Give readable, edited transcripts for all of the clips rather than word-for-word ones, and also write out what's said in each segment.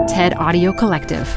TED Audio Collective.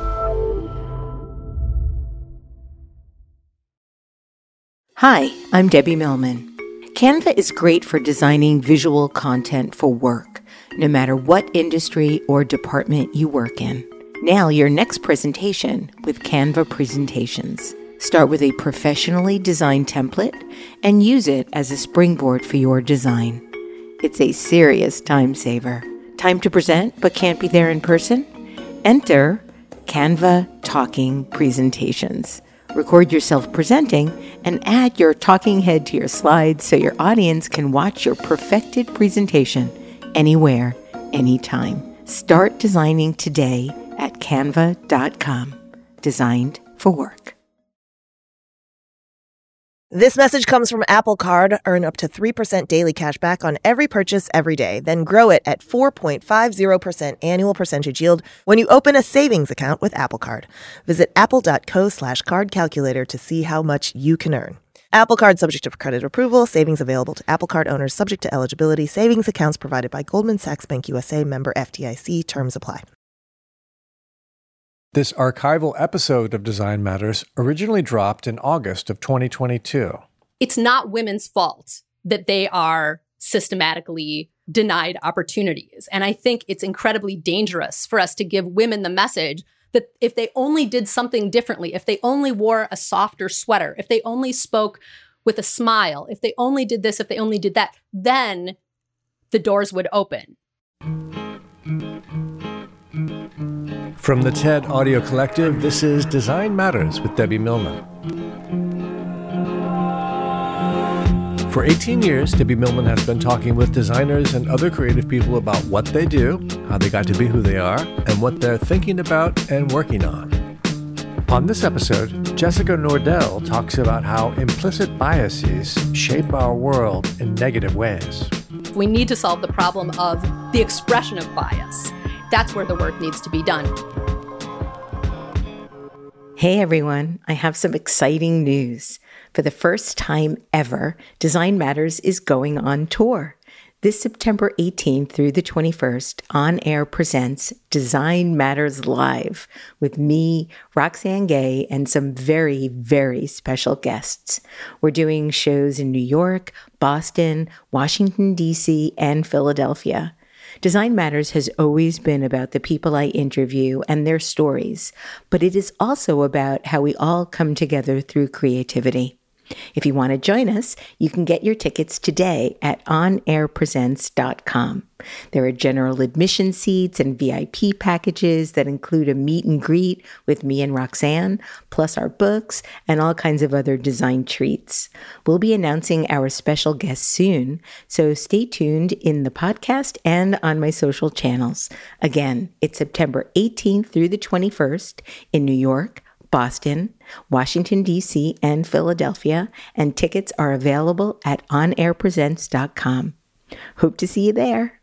Hi, I'm Debbie Millman. Canva is great for designing visual content for work, no matter what industry or department you work in. Nail your next presentation with Canva Presentations. Start with a professionally designed template and use it as a springboard for your design. It's a serious time saver. Time to present but can't be there in person? Enter Canva Talking Presentations. Record yourself presenting and add your talking head to your slides so your audience can watch your perfected presentation anywhere, anytime. Start designing today at canva.com. Designed for work. This message comes from Apple Card. Earn up to 3% daily cash back on every purchase every day. Then grow it at 4.50% annual percentage yield when you open a savings account with Apple Card. Visit apple.co/card calculator to see how much you can earn. Apple Card subject to credit approval. Savings available to Apple Card owners subject to eligibility. Savings accounts provided by Goldman Sachs Bank USA, member FDIC. Terms apply. This archival episode of Design Matters originally dropped in August of 2022. It's not women's fault that they are systematically denied opportunities. And I think it's incredibly dangerous for us to give women the message that if they only did something differently, if they only wore a softer sweater, if they only spoke with a smile, if they only did this, if they only did that, then the doors would open. From the TED Audio Collective, this is Design Matters with Debbie Millman. For 18 years, Debbie Millman has been talking with designers and other creative people about what they do, how they got to be who they are, and what they're thinking about and working on. On this episode, Jessica Nordell talks about how implicit biases shape our world in negative ways. We need to solve the problem of the expression of bias. That's where the work needs to be done. Hey everyone, I have some exciting news. For the first time ever, Design Matters is going on tour. This September 18th through the 21st, On Air presents Design Matters Live with me, Roxane Gay, and some very, very special guests. We're doing shows in New York, Boston, Washington, D.C., and Philadelphia. Design Matters has always been about the people I interview and their stories, but it is also about how we all come together through creativity. If you want to join us, you can get your tickets today at onairpresents.com. There are general admission seats and VIP packages that include a meet and greet with me and Roxane, plus our books and all kinds of other design treats. We'll be announcing our special guests soon, so stay tuned in the podcast and on my social channels. Again, it's September 18th through the 21st in New York, Boston, Washington, D.C., and Philadelphia, and tickets are available at onairpresents.com. Hope to see you there.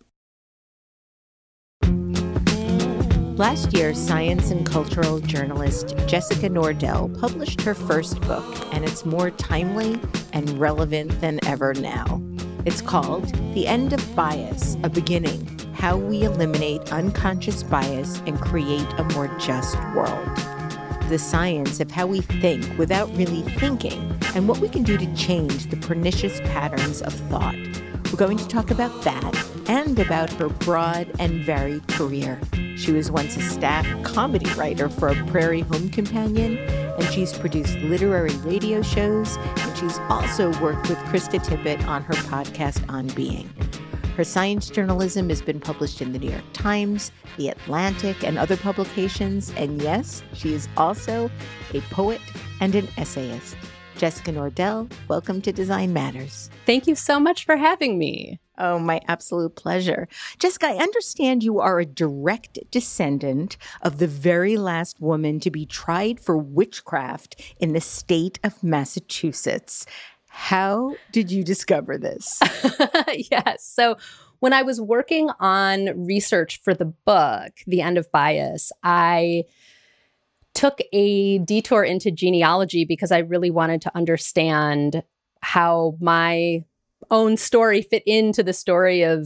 Last year, science and cultural journalist Jessica Nordell published her first book, and it's more timely and relevant than ever now. It's called The End of Bias, A Beginning: How We Eliminate Unconscious Bias and Create a More Just World. The science of how we think without really thinking, and what we can do to change the pernicious patterns of thought. We're going to talk about that and about her broad and varied career. She was once a staff comedy writer for a Prairie Home Companion, and she's produced literary radio shows, and she's also worked with Krista Tippett on her podcast On Being. Her science journalism has been published in the New York Times, The Atlantic, and other publications. And yes, she is also a poet and an essayist. Jessica Nordell, welcome to Design Matters. Thank you so much for having me. Oh, my absolute pleasure. Jessica, I understand you are a direct descendant of the very last woman to be tried for witchcraft in the state of Massachusetts. How did you discover this? Yes. So when I was working on research for the book, The End of Bias, I took a detour into genealogy because I really wanted to understand how my own story fit into the story of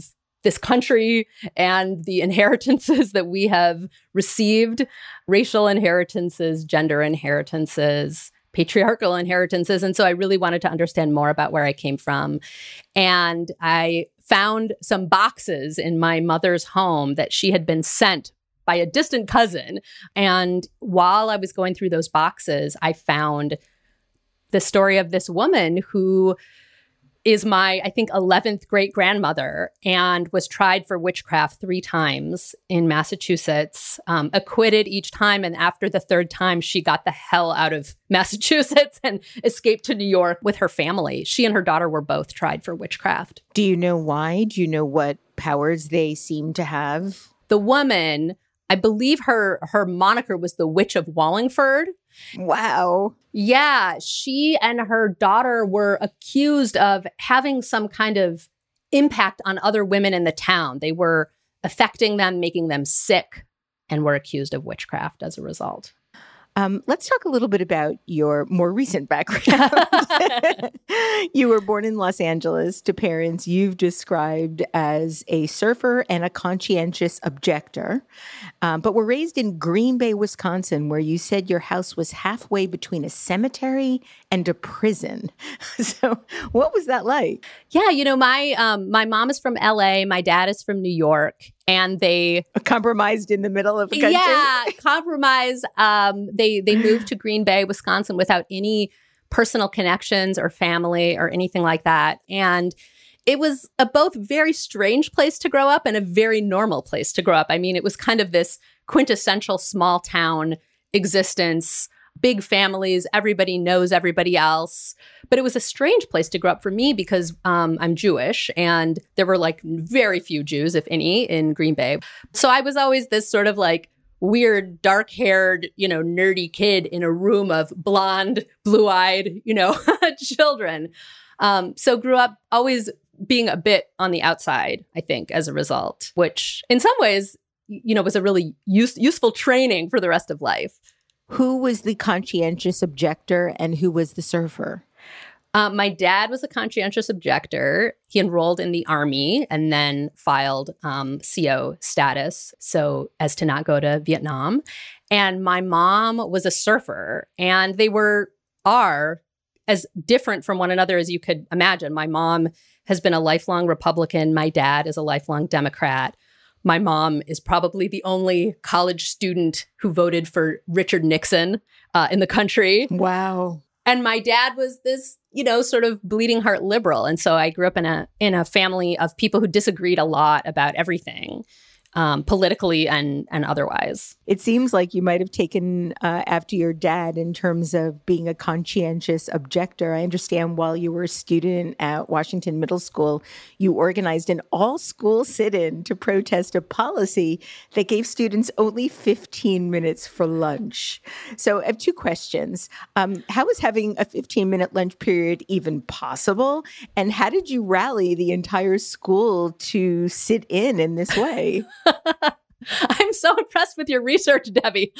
this country and the inheritances that we have received, racial inheritances, gender inheritances, patriarchal inheritances. And so I really wanted to understand more about where I came from. And I found some boxes in my mother's home that she had been sent by a distant cousin. And while I was going through those boxes, I found the story of this woman who is my, I think, 11th great-grandmother and was tried for witchcraft 3 times in Massachusetts, acquitted each time. And after the 3rd time, she got the hell out of Massachusetts and escaped to New York with her family. She and her daughter were both tried for witchcraft. Do you know why? Do you know what powers they seem to have? The woman, I believe her moniker was the Witch of Wallingford. Wow. Yeah, she and her daughter were accused of having some kind of impact on other women in the town. They were affecting them, making them sick, and were accused of witchcraft as a result. Let's talk a little bit about your more recent background. You were born in Los Angeles to parents you've described as a surfer and a conscientious objector, but were raised in Green Bay, Wisconsin, where you said your house was halfway between a cemetery and a prison. So what was that like? Yeah, my mom is from LA, my dad is from New York. And they compromised in the middle of the country. Yeah, compromise. They moved to Green Bay, Wisconsin, without any personal connections or family or anything like that. And it was a both very strange place to grow up and a very normal place to grow up. I mean, it was kind of this quintessential small town existence. Big families, everybody knows everybody else. But it was a strange place to grow up for me because I'm Jewish and there were like very few Jews, if any, in Green Bay. So I was always this sort of like weird, dark-haired, nerdy kid in a room of blonde, blue-eyed, children. So grew up always being a bit on the outside, I think, as a result, which in some ways, was a really useful training for the rest of life. Who was the conscientious objector and who was the surfer? My dad was a conscientious objector. He enrolled in the Army and then filed CO status so as to not go to Vietnam. And my mom was a surfer, and they are as different from one another as you could imagine. My mom has been a lifelong Republican. My dad is a lifelong Democrat. My mom is probably the only college student who voted for Richard Nixon in the country. Wow. And my dad was this, sort of bleeding heart liberal. And so I grew up in a family of people who disagreed a lot about everything, politically and otherwise. It seems like you might have taken after your dad in terms of being a conscientious objector. I understand while you were a student at Washington Middle School, you organized an all-school sit-in to protest a policy that gave students only 15 minutes for lunch. So I have 2 questions. How was having a 15-minute lunch period even possible? And how did you rally the entire school to sit in this way? I'm so impressed with your research, Debbie.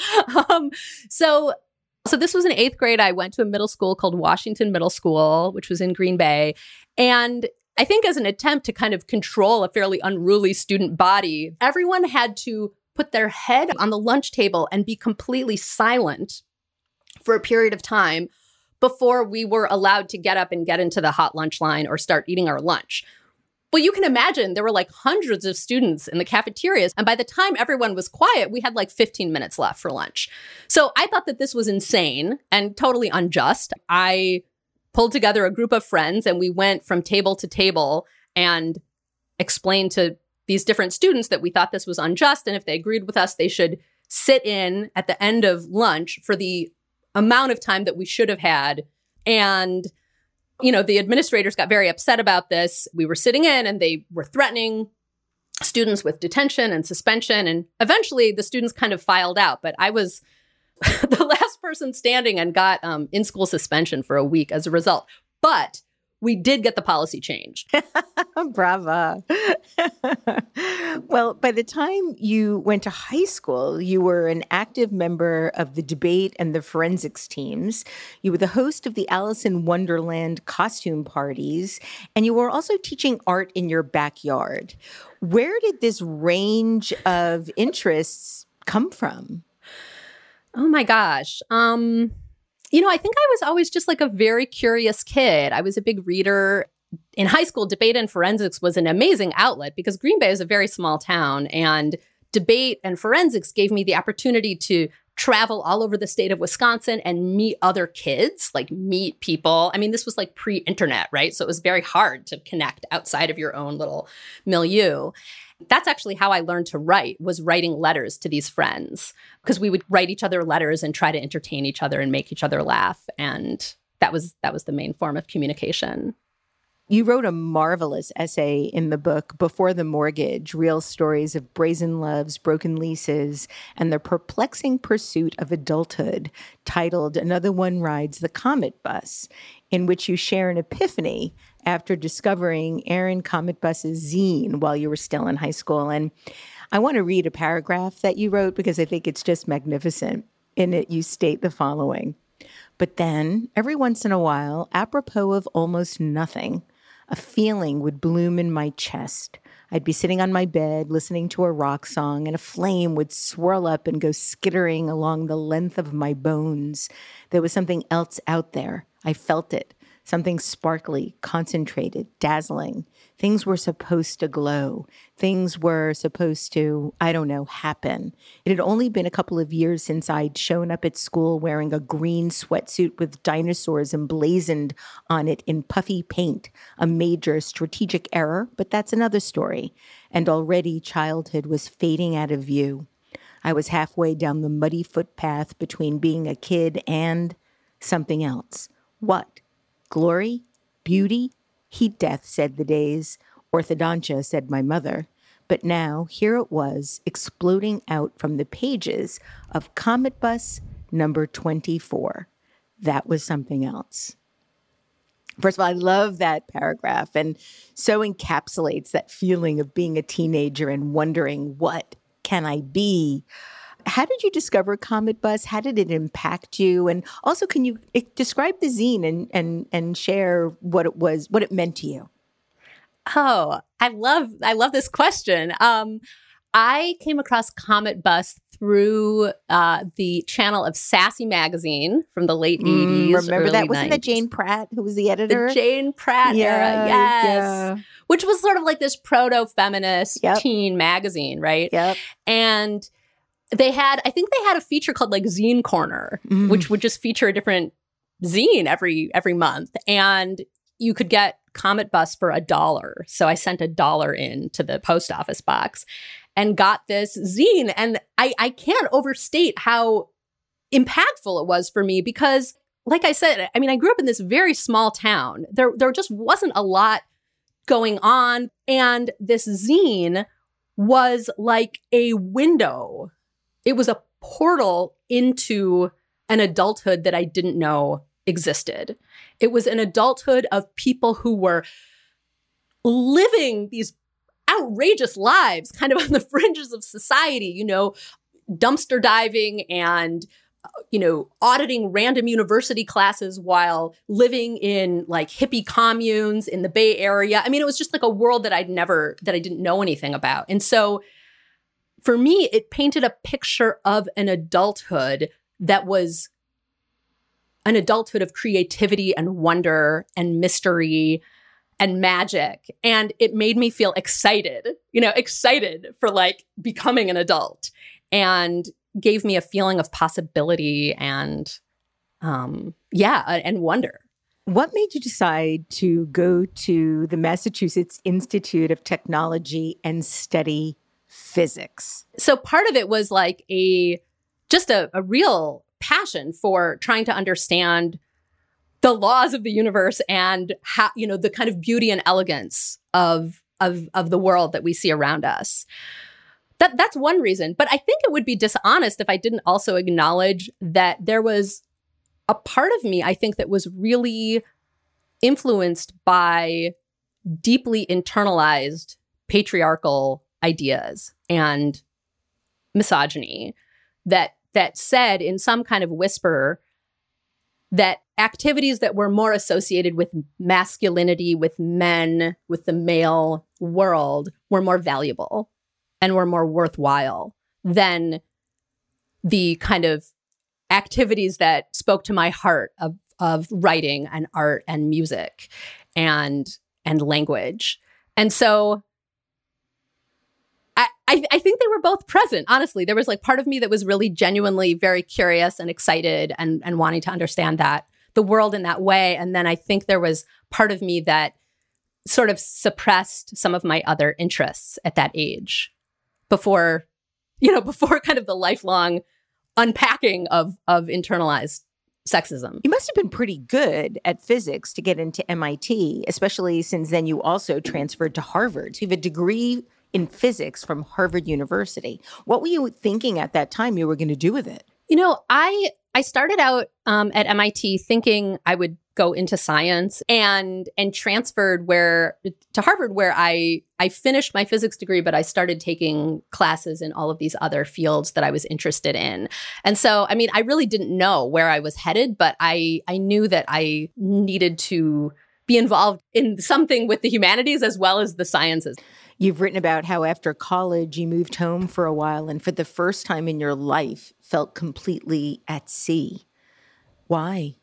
So this was in 8th grade. I went to a middle school called Washington Middle School, which was in Green Bay. And I think as an attempt to kind of control a fairly unruly student body, everyone had to put their head on the lunch table and be completely silent for a period of time before we were allowed to get up and get into the hot lunch line or start eating our lunch. Well, you can imagine there were like hundreds of students in the cafeterias. And by the time everyone was quiet, we had like 15 minutes left for lunch. So I thought that this was insane and totally unjust. I pulled together a group of friends and we went from table to table and explained to these different students that we thought this was unjust. And if they agreed with us, they should sit in at the end of lunch for the amount of time that we should have had. And the administrators got very upset about this. We were sitting in and they were threatening students with detention and suspension. And eventually the students kind of filed out. But I was the last person standing and got in-school suspension for a week as a result. But we did get the policy changed. Brava. Well, by the time you went to high school, you were an active member of the debate and the forensics teams. You were the host of the Alice in Wonderland costume parties, and you were also teaching art in your backyard. Where did this range of interests come from? Oh my gosh. I think I was always just like a very curious kid. I was a big reader. In high school, debate and forensics was an amazing outlet because Green Bay is a very small town, and debate and forensics gave me the opportunity to travel all over the state of Wisconsin and meet other kids, like meet people. I mean, this was like pre-internet, right? So it was very hard to connect outside of your own little milieu. That's actually how I learned to write, was writing letters to these friends, because we would write each other letters and try to entertain each other and make each other laugh. And that was the main form of communication. You wrote a marvelous essay in the book, Before the Mortgage, Real Stories of Brazen Loves, Broken Leases, and the Perplexing Pursuit of Adulthood, titled Another One Rides the Comet Bus, in which you share an epiphany after discovering Aaron Comet Bus's zine while you were still in high school. And I want to read a paragraph that you wrote because I think it's just magnificent. In it, you state the following: "But then, every once in a while, apropos of almost nothing, a feeling would bloom in my chest. I'd be sitting on my bed listening to a rock song, and a flame would swirl up and go skittering along the length of my bones. There was something else out there. I felt it. Something sparkly, concentrated, dazzling. Things were supposed to glow. Things were supposed to, happen. It had only been a couple of years since I'd shown up at school wearing a green sweatsuit with dinosaurs emblazoned on it in puffy paint, a major strategic error, but that's another story. And already childhood was fading out of view. I was halfway down the muddy footpath between being a kid and something else. What? Glory? Beauty? Heat death, said the days. Orthodontia, said my mother. But now, here it was, exploding out from the pages of Comet Bus number 24. That was something else." First of all, I love that paragraph, and so encapsulates that feeling of being a teenager and wondering, what can I be? How did you discover Comet Bus? How did it impact you? And also, can you describe the zine and share what it was, what it meant to you? Oh, I love this question. I came across Comet Bus through the channel of Sassy Magazine from the late 80s. Remember that? 90s. Wasn't that Jane Pratt who was the editor? The Jane Pratt era, yes. Yeah. Which was sort of like this proto-feminist teen magazine, right? Yep. And I think they had a feature called like Zine Corner, which would just feature a different zine every month. And you could get Comet Bus for $1. So I sent $1 in to the post office box and got this zine. And I can't overstate how impactful it was for me because, like I said, I mean, I grew up in this very small town. There just wasn't a lot going on. And this zine was like a window. It was a portal into an adulthood that I didn't know existed. It was an adulthood of people who were living these outrageous lives, kind of on the fringes of society, dumpster diving and, auditing random university classes while living in like hippie communes in the Bay Area. I mean, it was just like a world that I didn't know anything about. And so for me, it painted a picture of an adulthood that was an adulthood of creativity and wonder and mystery and magic. And it made me feel excited for like becoming an adult, and gave me a feeling of possibility and wonder. What made you decide to go to the Massachusetts Institute of Technology and study physics? So part of it was like a real passion for trying to understand the laws of the universe and how, the kind of beauty and elegance of the world that we see around us. That's one reason. But I think it would be dishonest if I didn't also acknowledge that there was a part of me, I think, that was really influenced by deeply internalized patriarchal ideas and misogyny that said in some kind of whisper that activities that were more associated with masculinity, with men, with the male world were more valuable and were more worthwhile than the kind of activities that spoke to my heart of writing and art and music and language. And so I think they were both present, honestly. There was like part of me that was really genuinely very curious and excited and wanting to understand that the world in that way. And then I think there was part of me that sort of suppressed some of my other interests at that age before kind of the lifelong unpacking of internalized sexism. You must have been pretty good at physics to get into MIT, especially since then you also transferred to Harvard. So you have a degree in physics from Harvard University. What were you thinking at that time you were going to do with it? You know, I started out at MIT thinking I would go into science and transferred to Harvard, where I finished my physics degree, but I started taking classes in all of these other fields that I was interested in. And so, I mean, I really didn't know where I was headed, but I knew that I needed to be involved in something with the humanities as well as the sciences. You've written about how after college you moved home for a while and for the first time in your life felt completely at sea. Why?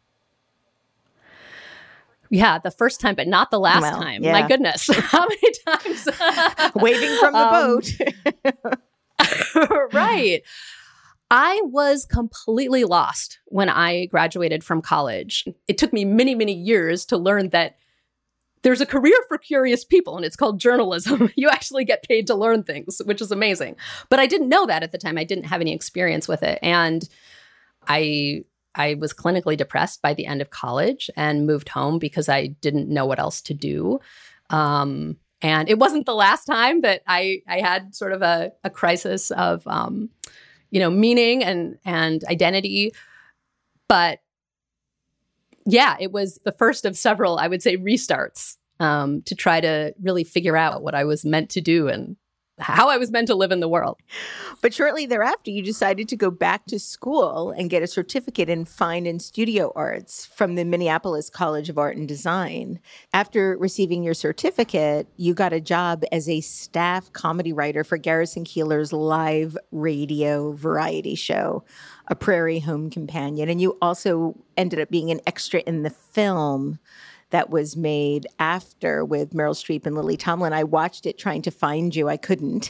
Yeah, the first time, but not the last time. Yeah. My goodness. How many times? Waving from the boat. Right. I was completely lost when I graduated from college. It took me many, many years to learn that there's a career for curious people, and it's called journalism. You actually get paid to learn things, which is amazing. But I didn't know that at the time. I didn't have any experience with it. And I was clinically depressed by the end of college and moved home because I didn't know what else to do. And it wasn't the last time that I had sort of a crisis of, meaning and identity. But yeah, it was the first of several, I would say, restarts to try to really figure out what I was meant to do and how I was meant to live in the world. But shortly thereafter, you decided to go back to school and get a certificate in fine and studio arts from the Minneapolis College of Art and Design. After receiving your certificate, you got a job as a staff comedy writer for Garrison Keillor's live radio variety show, A Prairie Home Companion. And you also ended up being an extra in the film that was made after with Meryl Streep and Lily Tomlin. I watched it trying to find you. I couldn't.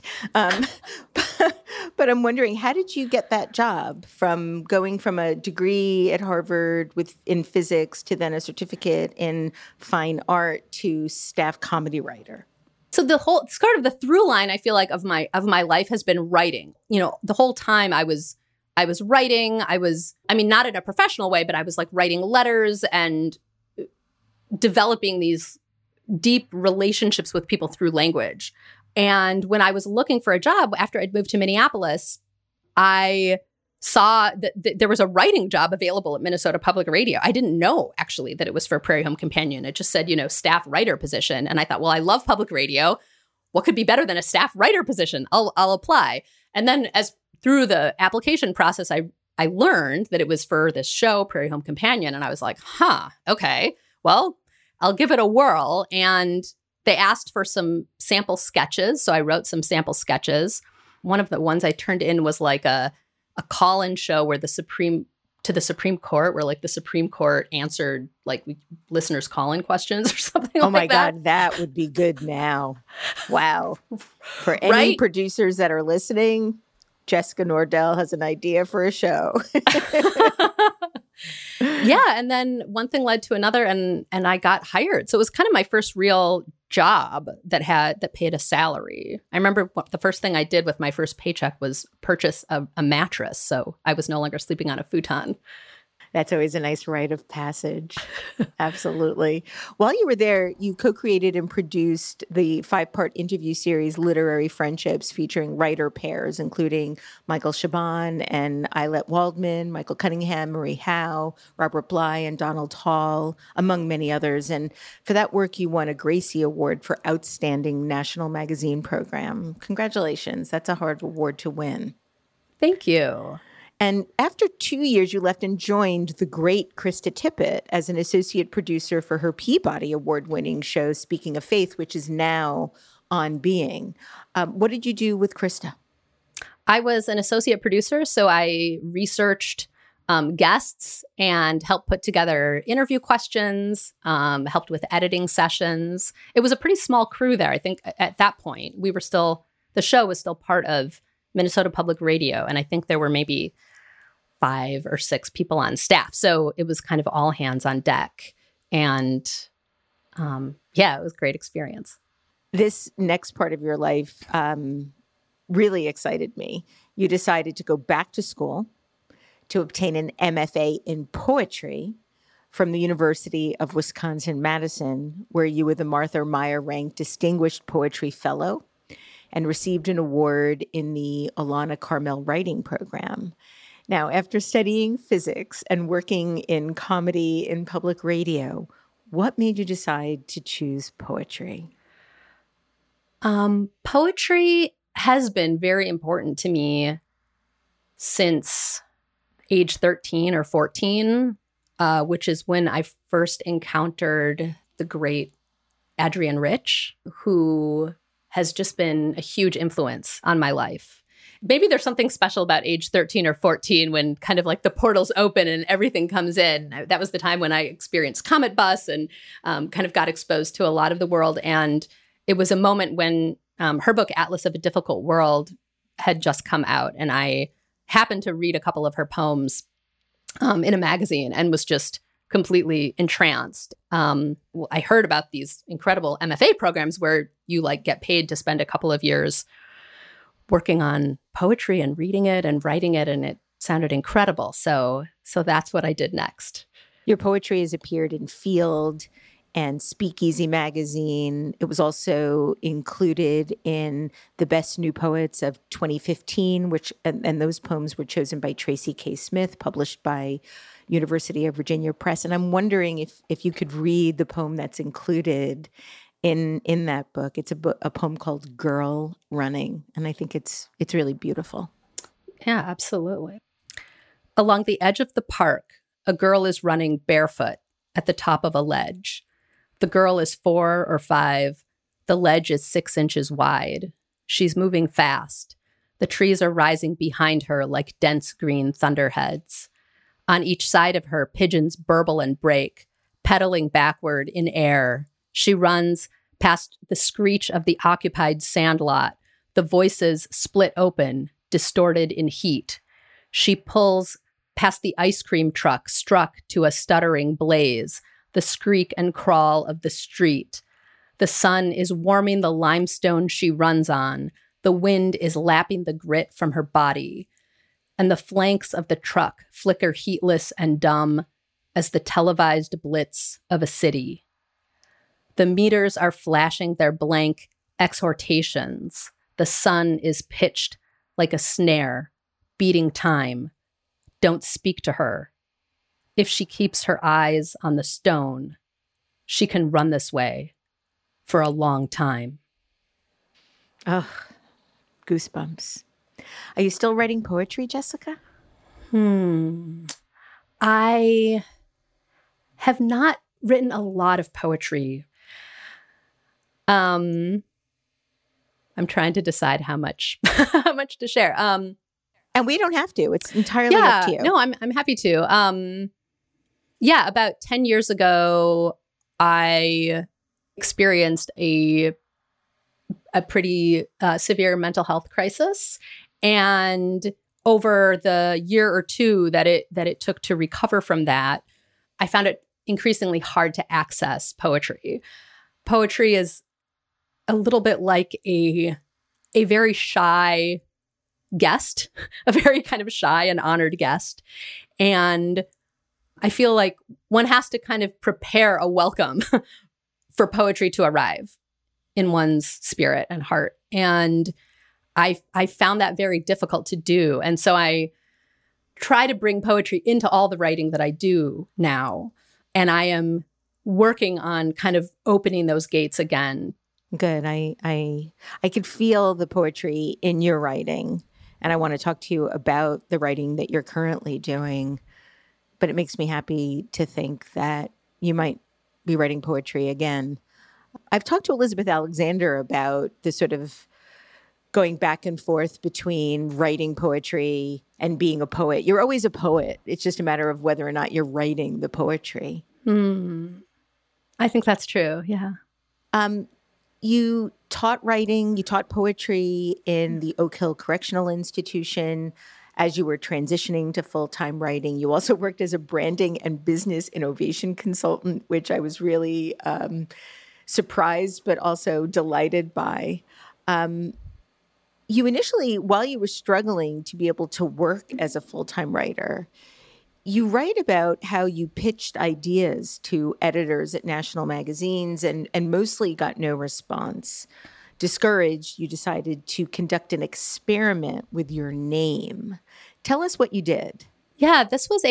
But I'm wondering, how did you get that job from going from a degree at Harvard in physics to then a certificate in fine art to staff comedy writer? So the whole sort of the through line, I feel like, of my life has been writing. You know, the whole time I was writing. Not in a professional way, but I was like writing letters and developing these deep relationships with people through language. And when I was looking for a job after I'd moved to Minneapolis, I saw that there was a writing job available at Minnesota Public Radio. I didn't know, actually, that it was for Prairie Home Companion. It just said, staff writer position. And I thought, well, I love public radio. What could be better than a staff writer position? I'll apply. And then through the application process, I learned that it was for this show, Prairie Home Companion. And I was like, okay, well, I'll give it a whirl. And they asked for some sample sketches. So I wrote some sample sketches. One of the ones I turned in was like a call-in show where the Supreme Court, where like the Supreme Court answered like listeners' call-in questions or something Oh like my that. God, that would be good now. Wow. For any producers that are listening, Jessica Nordell has an idea for a show. Yeah. And then one thing led to another and I got hired. So it was kind of my first real job that paid a salary. I remember the first thing I did with my first paycheck was purchase a mattress. So I was no longer sleeping on a futon. That's always a nice rite of passage. Absolutely. While you were there, you co-created and produced the 5-part interview series, Literary Friendships, featuring writer pairs, including Michael Chabon and Eilette Waldman, Michael Cunningham, Marie Howe, Robert Bly, and Donald Hall, among many others. And for that work, you won a Gracie Award for Outstanding National Magazine Program. Congratulations. That's a hard award to win. Thank you. And after 2 years, you left and joined the great Krista Tippett as an associate producer for her Peabody Award-winning show, Speaking of Faith, which is now on Being. What did you do with Krista? I was an associate producer, so I researched guests and helped put together interview questions, helped with editing sessions. It was a pretty small crew there. I think at that point, the show was still part of Minnesota Public Radio, and I think there were maybe 5 or 6 people on staff. So it was kind of all hands on deck. And it was a great experience. This next part of your life really excited me. You decided to go back to school to obtain an MFA in poetry from the University of Wisconsin-Madison, where you were the Martha Meyer Rank Distinguished Poetry Fellow and received an award in the Alana Carmel Writing Program. Now, after studying physics and working in comedy in public radio, what made you decide to choose poetry? Poetry has been very important to me since age 13 or 14, which is when I first encountered the great Adrienne Rich, who has just been a huge influence on my life. Maybe there's something special about age 13 or 14 when kind of like the portals open and everything comes in. That was the time when I experienced Comet Bus and kind of got exposed to a lot of the world. And it was a moment when her book, Atlas of a Difficult World, had just come out. And I happened to read a couple of her poems in a magazine and was just completely entranced. I heard about these incredible MFA programs where you get paid to spend a couple of years working on poetry and reading it and writing it, and it sounded incredible. So that's what I did next. Your poetry has appeared in Field and Speakeasy magazine. It was also included in the Best New Poets of 2015, and those poems were chosen by Tracy K. Smith, published by University of Virginia Press. And I'm wondering if you could read the poem that's included in that book. It's a poem called Girl Running, and I think it's really beautiful. Yeah, absolutely. Along the edge of the park, a girl is running barefoot at the top of a ledge. The girl is 4 or 5. The ledge is 6 inches wide. She's moving fast. The trees are rising behind her like dense green thunderheads. On each side of her, pigeons burble and break, pedaling backward in air. She runs past the screech of the occupied sandlot. The voices split open, distorted in heat. She pulls past the ice cream truck, struck to a stuttering blaze, the skreek and crawl of the street. The sun is warming the limestone she runs on. The wind is lapping the grit from her body. And the flanks of the truck flicker heatless and dumb as the televised blitz of a city. The meters are flashing their blank exhortations. The sun is pitched like a snare, beating time. Don't speak to her. If she keeps her eyes on the stone, she can run this way for a long time. Oh, goosebumps. Are you still writing poetry, Jessica? I have not written a lot of poetry. I'm trying to decide how much to share. And we don't have to. It's entirely up to you. No, I'm happy to. About 10 years ago, I experienced a pretty severe mental health crisis. And over the year or two that it took to recover from that, I found it increasingly hard to access poetry. Poetry is a little bit like a very shy guest, a very kind of shy and honored guest. And I feel like one has to kind of prepare a welcome for poetry to arrive in one's spirit and heart. And I found that very difficult to do. And so I try to bring poetry into all the writing that I do now. And I am working on kind of opening those gates again. Good. I could feel the poetry in your writing, and I want to talk to you about the writing that you're currently doing. But it makes me happy to think that you might be writing poetry again. I've talked to Elizabeth Alexander about the sort of going back and forth between writing poetry and being a poet. You're always a poet. It's just a matter of whether or not you're writing the poetry. I think that's true. Yeah. You taught writing, you taught poetry in the Oak Hill Correctional Institution as you were transitioning to full-time writing. You also worked as a branding and business innovation consultant, which I was really surprised but also delighted by. You initially, while you were struggling to be able to work as a full-time writer, you write about how you pitched ideas to editors at national magazines and mostly got no response. Discouraged, you decided to conduct an experiment with your name. Tell us what you did. Yeah, this was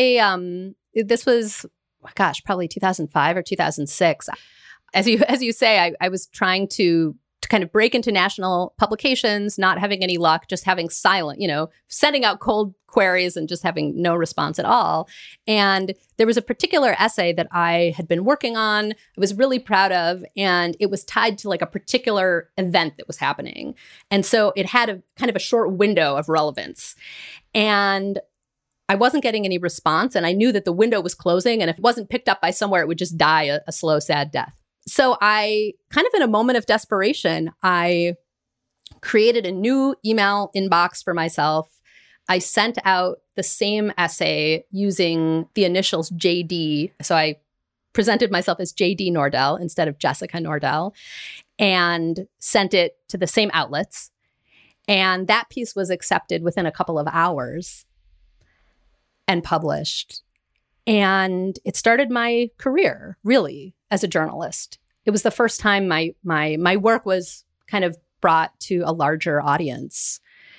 probably 2005 or 2006. As you say, I was trying to kind of break into national publications, not having any luck, just having silent, sending out cold queries and just having no response at all. And there was a particular essay that I had been working on, I was really proud of, and it was tied to like a particular event that was happening. And so it had a kind of a short window of relevance. And I wasn't getting any response, and I knew that the window was closing, and if it wasn't picked up by somewhere, it would just die a slow, sad death. So I, kind of in a moment of desperation, I created a new email inbox for myself. I sent out the same essay using the initials JD. So I presented myself as JD Nordell instead of Jessica Nordell, and sent it to the same outlets. And that piece was accepted within a couple of hours and published. And it started my career, really, as a journalist. It was the first time my work was kind of brought to a larger audience.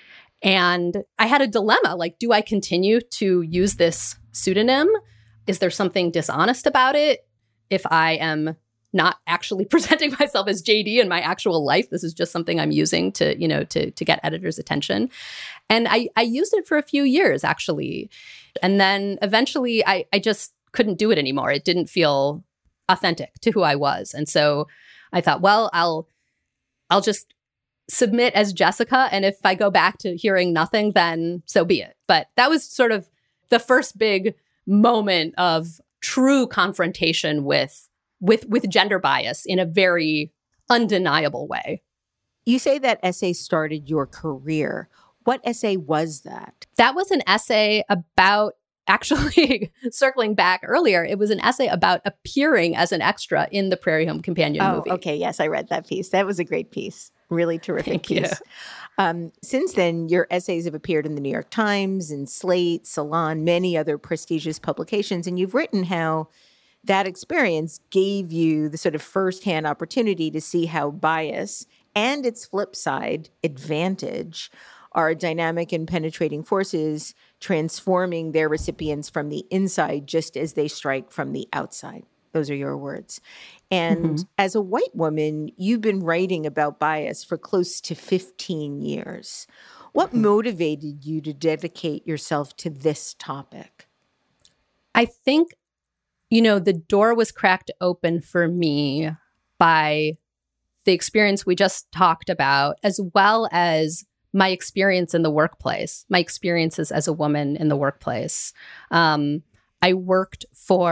And I had a dilemma, like, do I continue to use this pseudonym? Is there something dishonest about it? If I am not actually presenting myself as JD in my actual life, this is just something I'm using to get editors' attention. And I used it for a few years, actually. And then eventually I just couldn't do it anymore. It didn't feel authentic to who I was. And so I thought, well, I'll just submit as Jessica. And if I go back to hearing nothing, then so be it. But that was sort of the first big moment of true confrontation with gender bias in a very undeniable way. You say that essay started your career. What essay was that? That was an essay about, actually, circling back earlier, it was an essay about appearing as an extra in the Prairie Home Companion movie. Oh, okay. Yes, I read that piece. That was a great piece. Really terrific piece. Since then, your essays have appeared in the New York Times, in Slate, Salon, many other prestigious publications. And you've written how that experience gave you the sort of firsthand opportunity to see how bias and its flip side, advantage, are dynamic and penetrating forces, transforming their recipients from the inside just as they strike from the outside. Those are your words. And as a white woman, you've been writing about bias for close to 15 years. What motivated you to dedicate yourself to this topic? I think, the door was cracked open for me by the experience we just talked about, as well as my experience in the workplace, my experiences as a woman in the workplace. I worked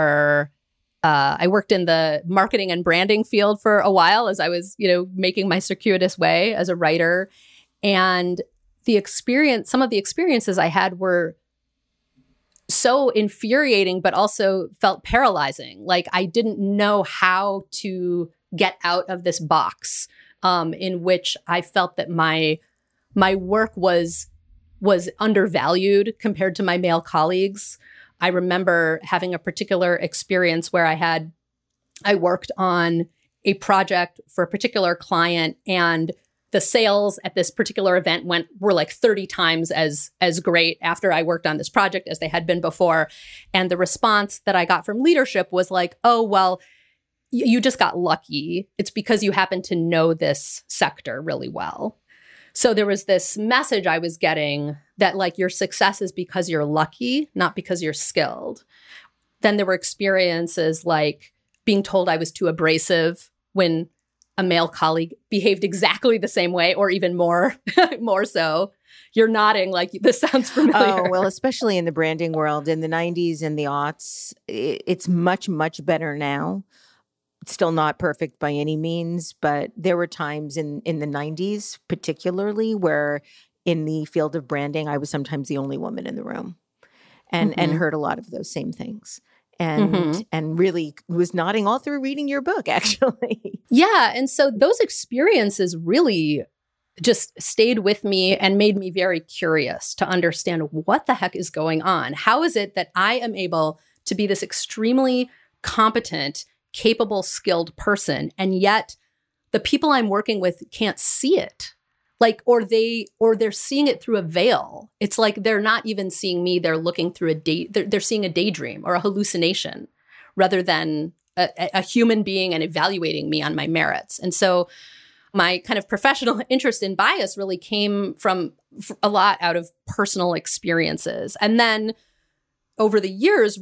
in the marketing and branding field for a while as I was, making my circuitous way as a writer. And some of the experiences I had were so infuriating, but also felt paralyzing. Like I didn't know how to get out of this box in which I felt that my work was undervalued compared to my male colleagues. I remember having a particular experience where I worked on a project for a particular client, and the sales at this particular event were like 30 times as great after I worked on this project as they had been before. And the response that I got from leadership was like, oh, well, you just got lucky. It's because you happen to know this sector really well. So there was this message I was getting that like your success is because you're lucky, not because you're skilled. Then there were experiences like being told I was too abrasive when a male colleague behaved exactly the same way, or even more so. You're nodding like this sounds familiar. Oh, well, especially in the branding world in the 90s and the aughts, it's much, much better now. It's still not perfect by any means, but there were times in the 90s, particularly, where in the field of branding, I was sometimes the only woman in the room and heard a lot of those same things. And really was nodding all through reading your book, actually. Yeah. And so those experiences really just stayed with me and made me very curious to understand what the heck is going on. How is it that I am able to be this extremely competent, capable, skilled person, and yet the people I'm working with can't see it? Like, or they're seeing it through a veil. It's like they're not even seeing me. They're looking through they're seeing a daydream or a hallucination rather than a human being and evaluating me on my merits. And so my kind of professional interest in bias really came from a lot out of personal experiences. And then over the years,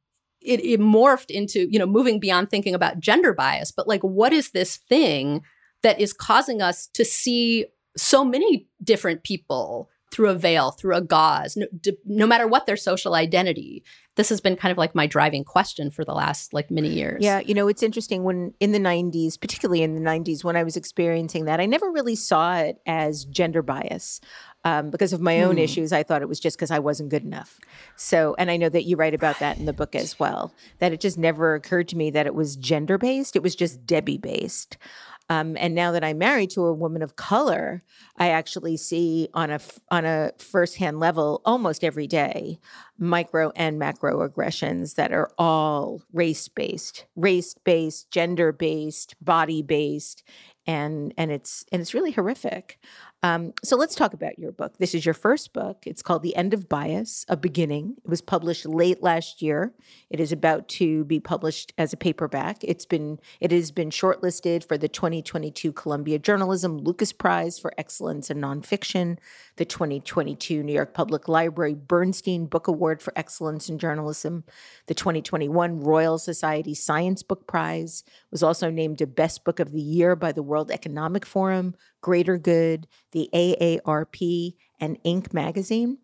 it morphed into, moving beyond thinking about gender bias, but like, what is this thing that is causing us to see so many different people through a veil, through a gauze, no matter what their social identity? This has been kind of like my driving question for the last like many years. Yeah, it's interesting when in the 90s, particularly in the 90s, when I was experiencing that, I never really saw it as gender bias. Because of my own issues, I thought it was just because I wasn't good enough. So, and I know that you write about that in the book as well, that it just never occurred to me that it was gender-based. It was just Debbie-based. And now that I'm married to a woman of color, I actually see on a firsthand level almost every day micro and macro aggressions that are all race-based, gender-based, body-based, and it's really horrific. So let's talk about your book. This is your first book. It's called The End of Bias, A Beginning. It was published late last year. It is about to be published as a paperback. It has been shortlisted for the 2022 Columbia Journalism Lucas Prize for Excellence in Nonfiction, the 2022 New York Public Library Bernstein Book Award for Excellence in Journalism, the 2021 Royal Society Science Book Prize, was also named a Best Book of the Year by the World Economic Forum, Greater Good, the AARP, and Inc. magazine.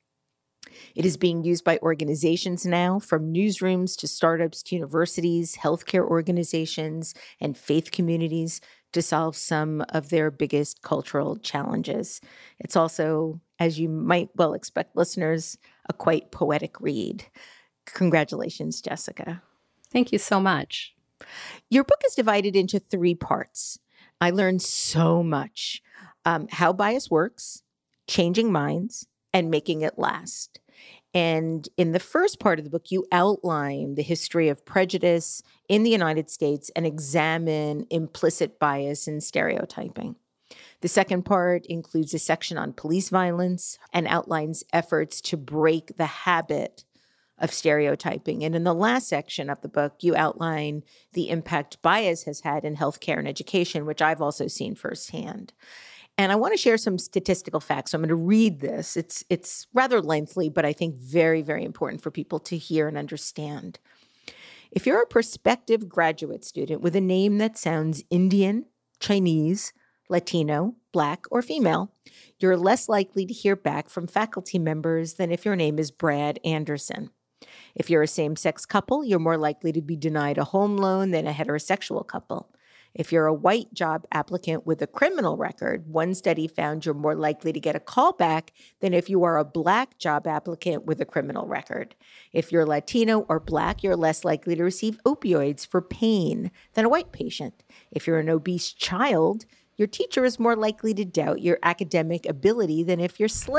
It is being used by organizations now, from newsrooms to startups to universities, healthcare organizations, and faith communities to solve some of their biggest cultural challenges. It's also, as you might well expect, listeners, a quite poetic read. Congratulations, Jessica. Thank you so much. Your book is divided into 3 parts. I learned so much. How bias works, changing minds, and making it last. And in the first part of the book, you outline the history of prejudice in the United States and examine implicit bias and stereotyping. The second part includes a section on police violence and outlines efforts to break the habit of stereotyping. And in the last section of the book, you outline the impact bias has had in healthcare and education, which I've also seen firsthand. And I want to share some statistical facts. So I'm going to read this. It's rather lengthy, but I think very, very important for people to hear and understand. If you're a prospective graduate student with a name that sounds Indian, Chinese, Latino, Black, or female, you're less likely to hear back from faculty members than if your name is Brad Anderson. If you're a same-sex couple, you're more likely to be denied a home loan than a heterosexual couple. If you're a white job applicant with a criminal record, one study found you're more likely to get a call back than if you are a Black job applicant with a criminal record. If you're Latino or Black, you're less likely to receive opioids for pain than a white patient. If you're an obese child, your teacher is more likely to doubt your academic ability than if you're slim.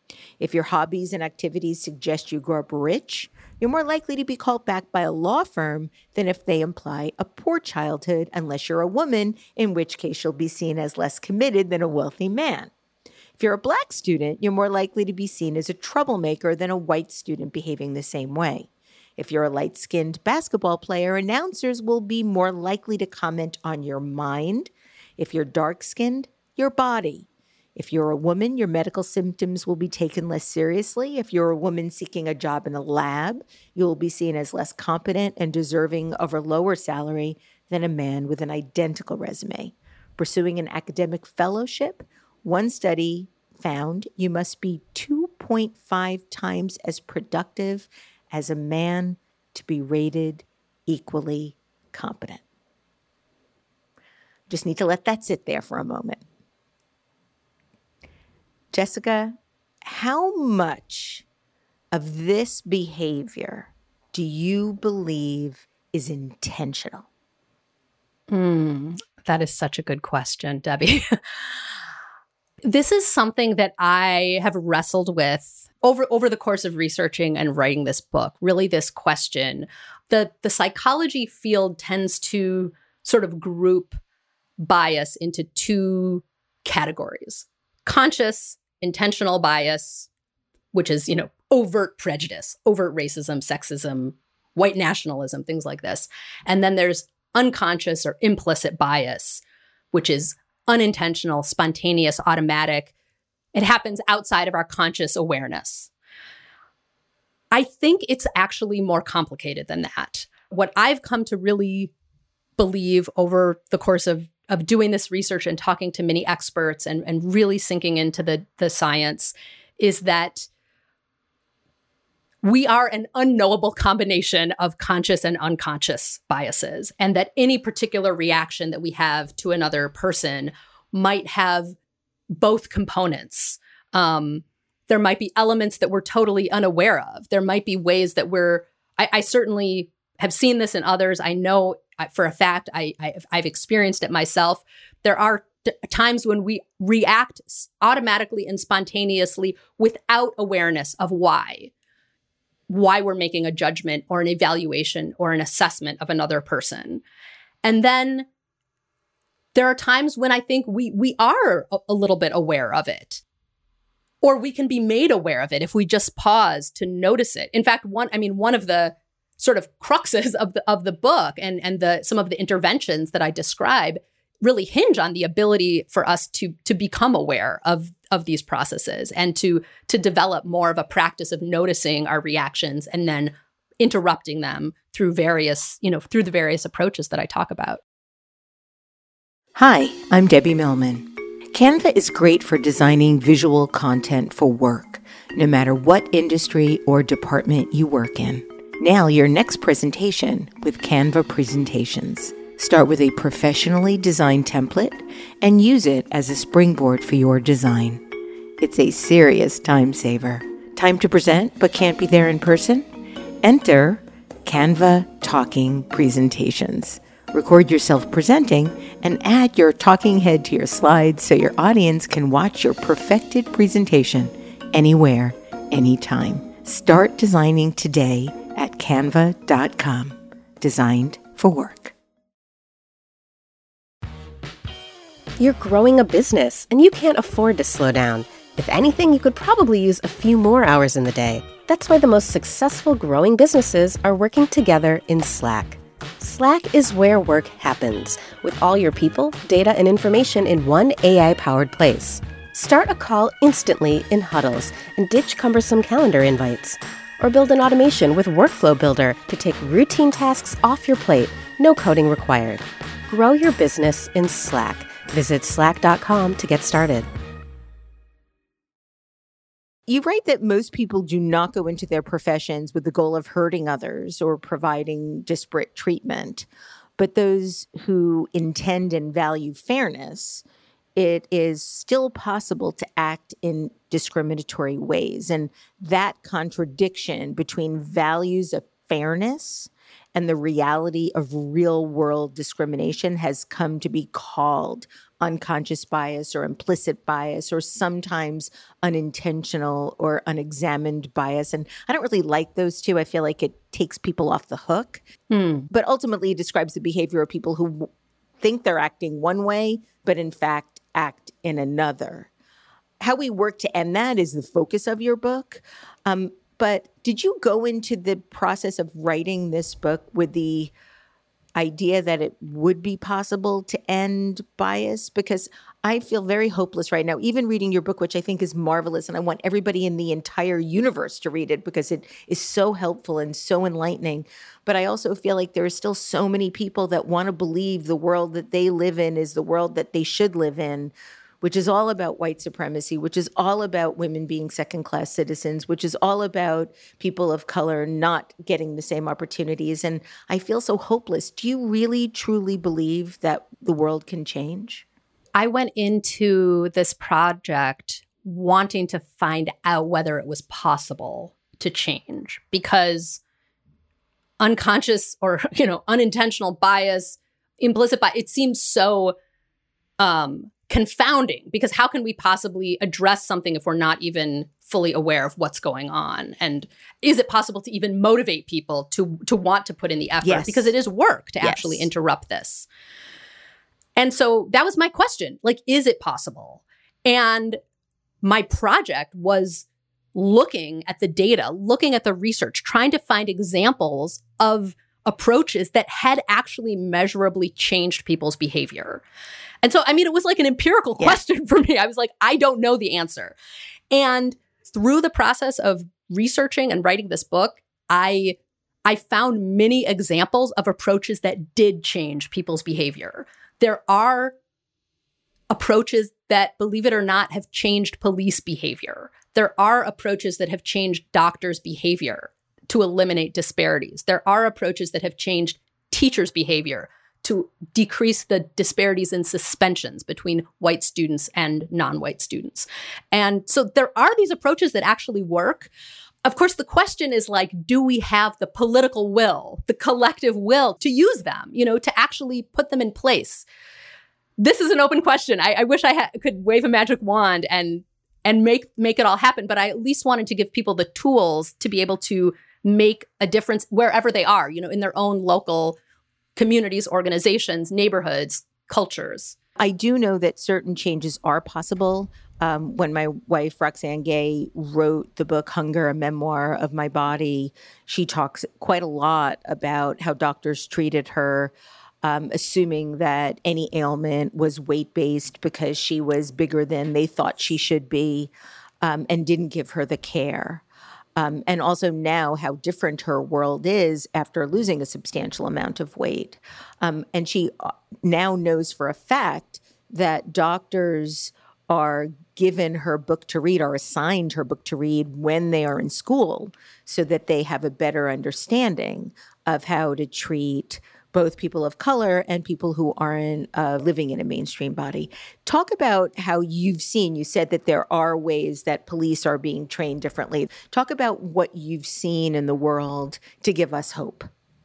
If your hobbies and activities suggest you grew up rich, you're more likely to be called back by a law firm than if they imply a poor childhood, unless you're a woman, in which case you'll be seen as less committed than a wealthy man. If you're a Black student, you're more likely to be seen as a troublemaker than a white student behaving the same way. If you're a light-skinned basketball player, announcers will be more likely to comment on your mind. If you're dark-skinned, your body. If you're a woman, your medical symptoms will be taken less seriously. If you're a woman seeking a job in a lab, you'll be seen as less competent and deserving of a lower salary than a man with an identical resume. Pursuing an academic fellowship, one study found you must be 2.5 times as productive as a man to be rated equally competent. Just need to let that sit there for a moment. Jessica, how much of this behavior do you believe is intentional? That is such a good question, Debbie. This is something that I have wrestled with over the course of researching and writing this book, really this question. The psychology field tends to sort of group bias into two categories: conscious, intentional bias, which is, overt prejudice, overt racism, sexism, white nationalism, things like this. And then there's unconscious or implicit bias, which is unintentional, spontaneous, automatic. It happens outside of our conscious awareness. I think it's actually more complicated than that. What I've come to really believe over the course of doing this research and talking to many experts and really sinking into the science is that we are an unknowable combination of conscious and unconscious biases, and that any particular reaction that we have to another person might have both components. There might be elements that we're totally unaware of. There might be ways that I certainly have seen this in others. I know for a fact, I've experienced it myself. There are times when we react automatically and spontaneously without awareness of why we're making a judgment or an evaluation or an assessment of another person. And then there are times when I think we are a little bit aware of it, or we can be made aware of it if we just pause to notice it. In fact, one of the sort of cruxes of the book and some of the interventions that I describe really hinge on the ability for us to become aware of these processes and to develop more of a practice of noticing our reactions and then interrupting them through the various approaches that I talk about. Hi, I'm Debbie Millman. Canva is great for designing visual content for work, no matter what industry or department you work in. Now, your next presentation with Canva Presentations. Start with a professionally designed template and use it as a springboard for your design. It's a serious time saver. Time to present but can't be there in person? Enter Canva Talking Presentations. Record yourself presenting and add your talking head to your slides so your audience can watch your perfected presentation anywhere, anytime. Start designing today at canva.com. Designed for work. You're growing a business and you can't afford to slow down. If anything, you could probably use a few more hours in the day. That's why the most successful growing businesses are working together in Slack. Slack is where work happens, with all your people, data, and information in one AI-powered place. Start a call instantly in huddles and ditch cumbersome calendar invites. Or build an automation with Workflow Builder to take routine tasks off your plate, no coding required. Grow your business in Slack. Visit slack.com to get started. You write that most people do not go into their professions with the goal of hurting others or providing disparate treatment. But those who intend and value fairness, it is still possible to act in discriminatory ways. And that contradiction between values of fairness and the reality of real world discrimination has come to be called unconscious bias or implicit bias or sometimes unintentional or unexamined bias. And I don't really like those two. I feel like it takes people off the hook. But ultimately, it describes the behavior of people who think they're acting one way, but in fact act in another. How we work to end that is the focus of your book. But did you go into the process of writing this book with the idea that it would be possible to end bias? Because I feel very hopeless right now, even reading your book, which I think is marvelous. And I want everybody in the entire universe to read it because it is so helpful and so enlightening. But I also feel like there are still so many people that want to believe the world that they live in is the world that they should live in, which is all about white supremacy, which is all about women being second-class citizens, which is all about people of color not getting the same opportunities. And I feel so hopeless. Do you really, truly believe that the world can change? I went into this project wanting to find out whether it was possible to change, because unconscious or, unintentional bias, implicit bias, it seems so confounding, because how can we possibly address something if we're not even fully aware of what's going on? And is it possible to even motivate people to want to put in the effort? Yes. Because it is work to actually interrupt this. And so that was my question. Like, is it possible? And my project was looking at the data, looking at the research, trying to find examples of approaches that had actually measurably changed people's behavior. And so, it was like an empirical question for me. I was like, I don't know the answer. And through the process of researching and writing this book, I found many examples of approaches that did change people's behavior. There are approaches that, believe it or not, have changed police behavior. There are approaches that have changed doctors' behavior to eliminate disparities. There are approaches that have changed teachers' behavior to decrease the disparities in suspensions between white students and non-white students. And so there are these approaches that actually work. Of course, the question is like, do we have the political will, the collective will to use them, to actually put them in place? This is an open question. I wish I could wave a magic wand and make it all happen, but I at least wanted to give people the tools to be able to make a difference wherever they are, in their own local communities, organizations, neighborhoods, cultures. I do know that certain changes are possible. When my wife, Roxane Gay, wrote the book Hunger, a Memoir of My Body, she talks quite a lot about how doctors treated her, assuming that any ailment was weight-based because she was bigger than they thought she should be, and didn't give her the care. And also now how different her world is after losing a substantial amount of weight. And she now knows for a fact that doctors are given her book to read, are assigned her book to read when they are in school so that they have a better understanding of how to treat both people of color and people who aren't living in a mainstream body. Talk about how you said that there are ways that police are being trained differently. Talk about what you've seen in the world to give us hope.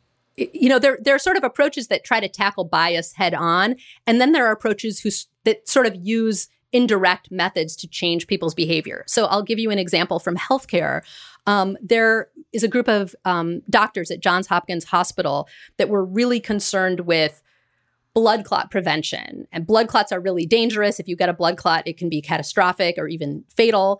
There are sort of approaches that try to tackle bias head on, and then there are approaches that sort of use indirect methods to change people's behavior. So I'll give you an example from healthcare. There is a group of doctors at Johns Hopkins Hospital that were really concerned with blood clot prevention. And blood clots are really dangerous. If you get a blood clot, it can be catastrophic or even fatal.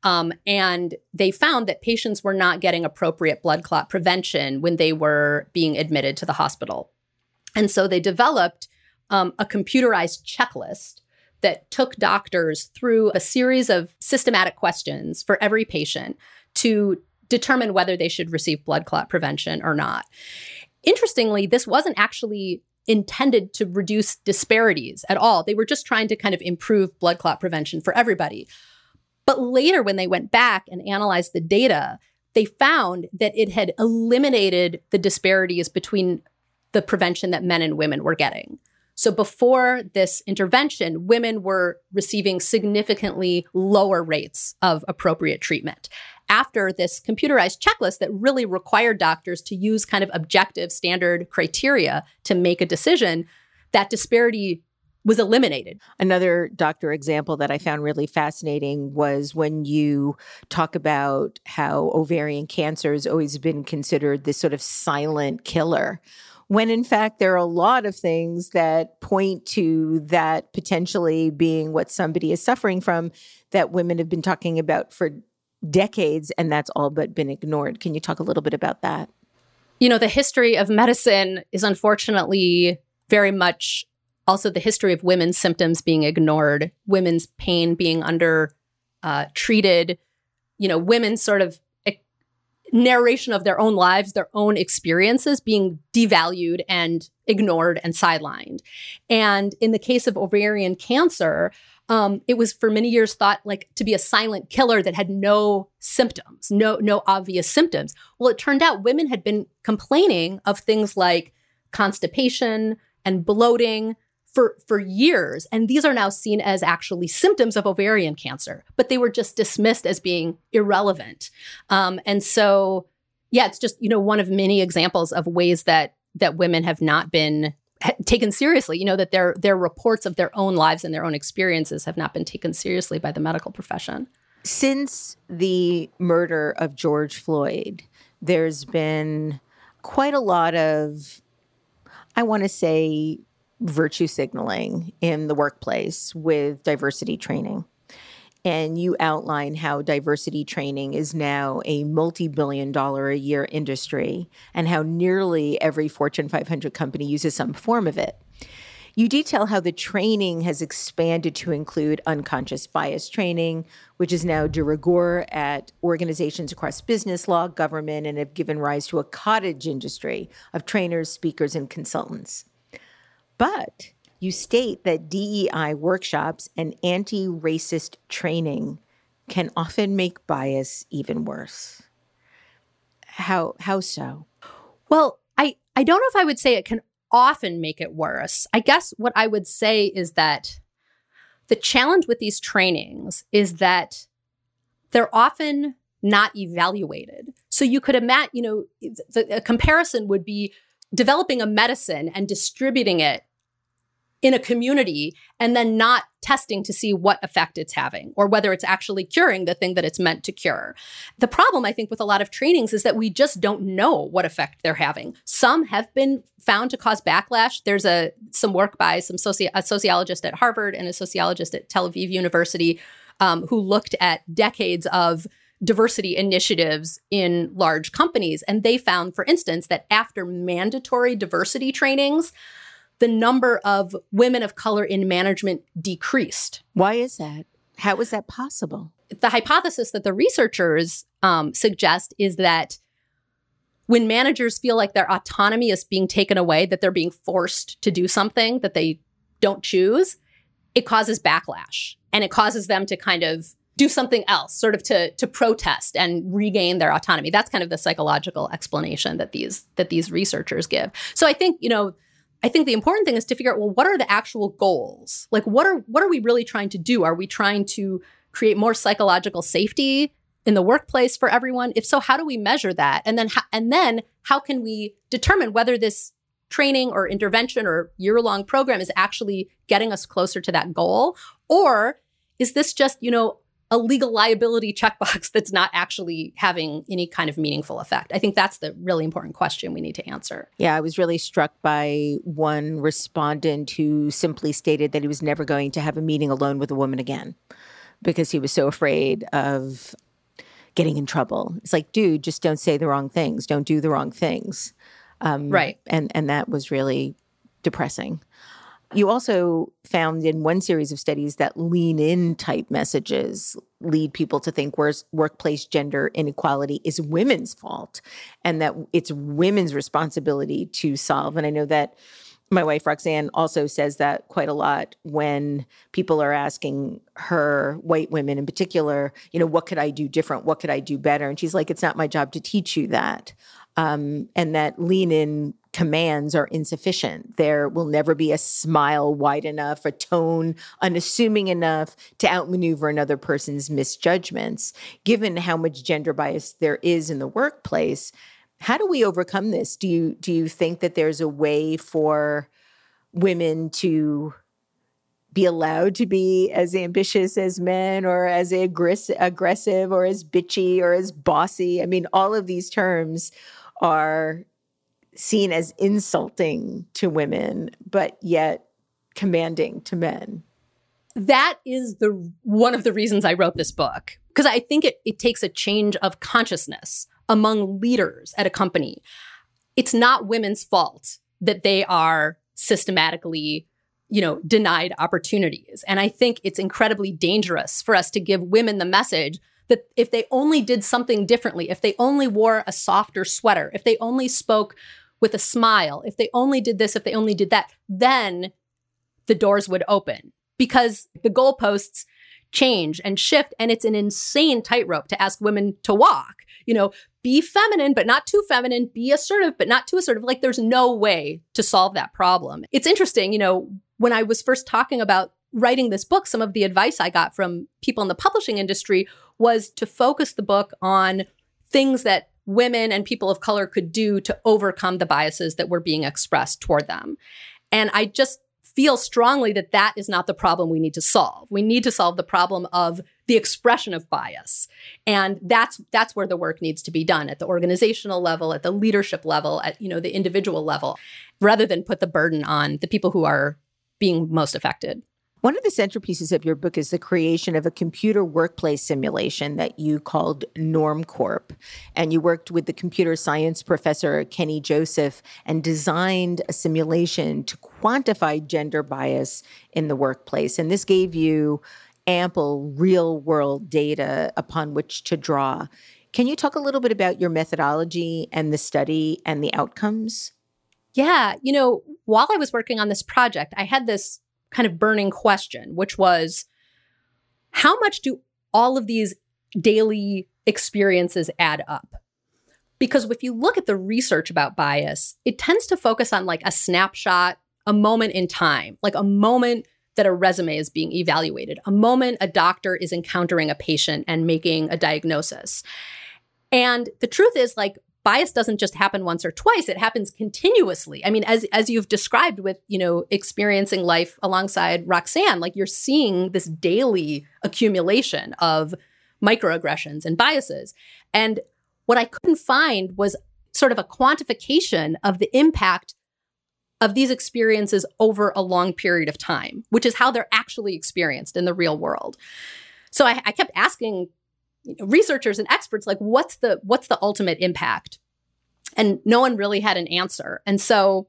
And they found that patients were not getting appropriate blood clot prevention when they were being admitted to the hospital. And so they developed a computerized checklist that took doctors through a series of systematic questions for every patient to determine whether they should receive blood clot prevention or not. Interestingly, this wasn't actually intended to reduce disparities at all. They were just trying to kind of improve blood clot prevention for everybody. But later, when they went back and analyzed the data, they found that it had eliminated the disparities between the prevention that men and women were getting. So before this intervention, women were receiving significantly lower rates of appropriate treatment. after this computerized checklist that really required doctors to use kind of objective standard criteria to make a decision, that disparity was eliminated. Another doctor example that I found really fascinating was when you talk about how ovarian cancer has always been considered this sort of silent killer, when in fact there are a lot of things that point to that potentially being what somebody is suffering from that women have been talking about for decades, and that's all but been ignored. Can you talk a little bit about that? You know, the history of medicine is unfortunately very much also the history of women's symptoms being ignored, women's pain being under treated, you know, women's sort of narration of their own lives, their own experiences being devalued and ignored and sidelined. And in the case of ovarian cancer, it was for many years thought like to be a silent killer that had no symptoms, no obvious symptoms. Well, it turned out women had been complaining of things like constipation and bloating for years. And these are now seen as actually symptoms of ovarian cancer, but they were just dismissed as being irrelevant. And so, yeah, it's just, you know, one of many examples of ways that women have not been taken seriously, you know, that their reports of their own lives and their own experiences have not been taken seriously by the medical profession. Since the murder of George Floyd, there's been quite a lot of, I want to say, virtue signaling in the workplace with diversity training. And you outline how diversity training is now a multi-billion-dollar a year industry and how nearly every Fortune 500 company uses some form of it. You detail how the training has expanded to include unconscious bias training, which is now de rigueur at organizations across business, law, government, and have given rise to a cottage industry of trainers, speakers, and consultants. But you state that DEI workshops and anti-racist training can often make bias even worse. How so? Well, I don't know if I would say it can often make it worse. I guess what I would say is that the challenge with these trainings is that they're often not evaluated. So you could imagine, you know, a comparison would be developing a medicine and distributing it in a community and then not testing to see what effect it's having or whether it's actually curing the thing that it's meant to cure. The problem, I think, with a lot of trainings is that we just don't know what effect they're having. Some have been found to cause backlash. There's some work by a sociologist at Harvard and a sociologist at Tel Aviv University who looked at decades of diversity initiatives in large companies. And they found, for instance, that after mandatory diversity trainings, the number of women of color in management decreased. Why is that? How is that possible? The hypothesis that the researchers suggest is that when managers feel like their autonomy is being taken away, that they're being forced to do something that they don't choose, it causes backlash. And it causes them to kind of do something else, sort of to protest and regain their autonomy. That's kind of the psychological explanation that these researchers give. So I think, you know, the important thing is to figure out, well, what are the actual goals? Like, what are we really trying to do? Are we trying to create more psychological safety in the workplace for everyone? If so, how do we measure that? And then how can we determine whether this training or intervention or year-long program is actually getting us closer to that goal? Or is this just, you know, a legal liability checkbox that's not actually having any kind of meaningful effect? I think that's the really important question we need to answer. Yeah, I was really struck by one respondent who simply stated that he was never going to have a meeting alone with a woman again because he was so afraid of getting in trouble. It's like, dude, just don't say the wrong things. Don't do the wrong things. Right. And that was really depressing. You also found in one series of studies that lean in type messages lead people to think workplace gender inequality is women's fault and that it's women's responsibility to solve. And I know that my wife, Roxanne, also says that quite a lot when people are asking her, white women in particular, you know, what could I do different? What could I do better? And she's like, it's not my job to teach you that. And that lean in commands are insufficient. There will never be a smile wide enough, a tone unassuming enough to outmaneuver another person's misjudgments. Given how much gender bias there is in the workplace, how do we overcome this? Do you think that there's a way for women to be allowed to be as ambitious as men, or as aggressive, or as bitchy, or as bossy? I mean, all of these terms are seen as insulting to women, but yet commanding to men. That is one of the reasons I wrote this book, because I think it takes a change of consciousness among leaders at a company. It's not women's fault that they are systematically, denied opportunities. And I think it's incredibly dangerous for us to give women the message that if they only did something differently, if they only wore a softer sweater, if they only spoke with a smile, if they only did this, if they only did that, then the doors would open. Because the goalposts change and shift, and it's an insane tightrope to ask women to walk. Be feminine, but not too feminine. Be assertive, but not too assertive. Like, there's no way to solve that problem. It's interesting, when I was first talking about writing this book, some of the advice I got from people in the publishing industry was to focus the book on things that women and people of color could do to overcome the biases that were being expressed toward them. And I just feel strongly that that is not the problem we need to solve. We need to solve the problem of the expression of bias. And that's where the work needs to be done, at the organizational level, at the leadership level, at the individual level, rather than put the burden on the people who are being most affected. One of the centerpieces of your book is the creation of a computer workplace simulation that you called NormCorp. And you worked with the computer science professor, Kenny Joseph, and designed a simulation to quantify gender bias in the workplace. And this gave you ample real-world data upon which to draw. Can you talk a little bit about your methodology and the study and the outcomes? Yeah. While I was working on this project, I had this kind of burning question, which was, how much do all of these daily experiences add up? Because if you look at the research about bias, it tends to focus on like a snapshot, a moment in time, like a moment that a resume is being evaluated, a moment a doctor is encountering a patient and making a diagnosis. And the truth is, like, bias doesn't just happen once or twice, it happens continuously. I mean, as you've described with, experiencing life alongside Roxanne, like, you're seeing this daily accumulation of microaggressions and biases. And what I couldn't find was sort of a quantification of the impact of these experiences over a long period of time, which is how they're actually experienced in the real world. So I kept asking researchers and experts, like, what's the ultimate impact? And no one really had an answer. And so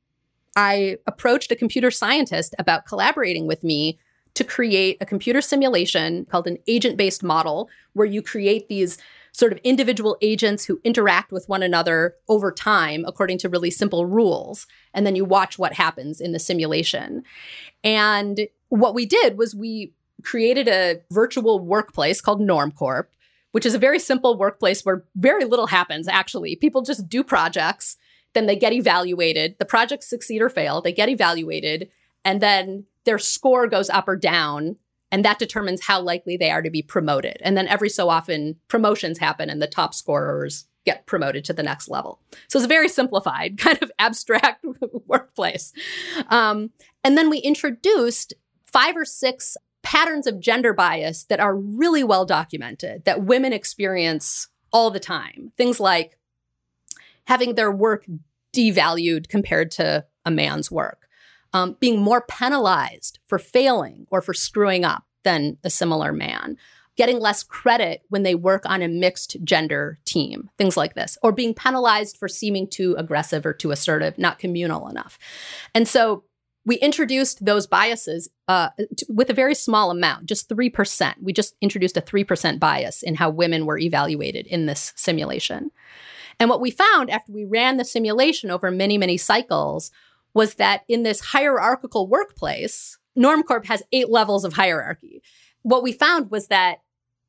I approached a computer scientist about collaborating with me to create a computer simulation called an agent-based model, where you create these sort of individual agents who interact with one another over time according to really simple rules. And then you watch what happens in the simulation. And what we did was we created a virtual workplace called NormCorp, which is a very simple workplace where very little happens, actually. People just do projects, then they get evaluated. The projects succeed or fail, they get evaluated, and then their score goes up or down, and that determines how likely they are to be promoted. And then every so often, promotions happen and the top scorers get promoted to the next level. So it's a very simplified, kind of abstract workplace. And then we introduced 5 or 6 patterns of gender bias that are really well documented, that women experience all the time. Things like having their work devalued compared to a man's work, being more penalized for failing or for screwing up than a similar man, getting less credit when they work on a mixed gender team, things like this, or being penalized for seeming too aggressive or too assertive, not communal enough. And so we introduced those biases with a very small amount, just 3%. We just introduced a 3% bias in how women were evaluated in this simulation. And what we found after we ran the simulation over many, many cycles was that in this hierarchical workplace, NormCorp has 8 levels of hierarchy. What we found was that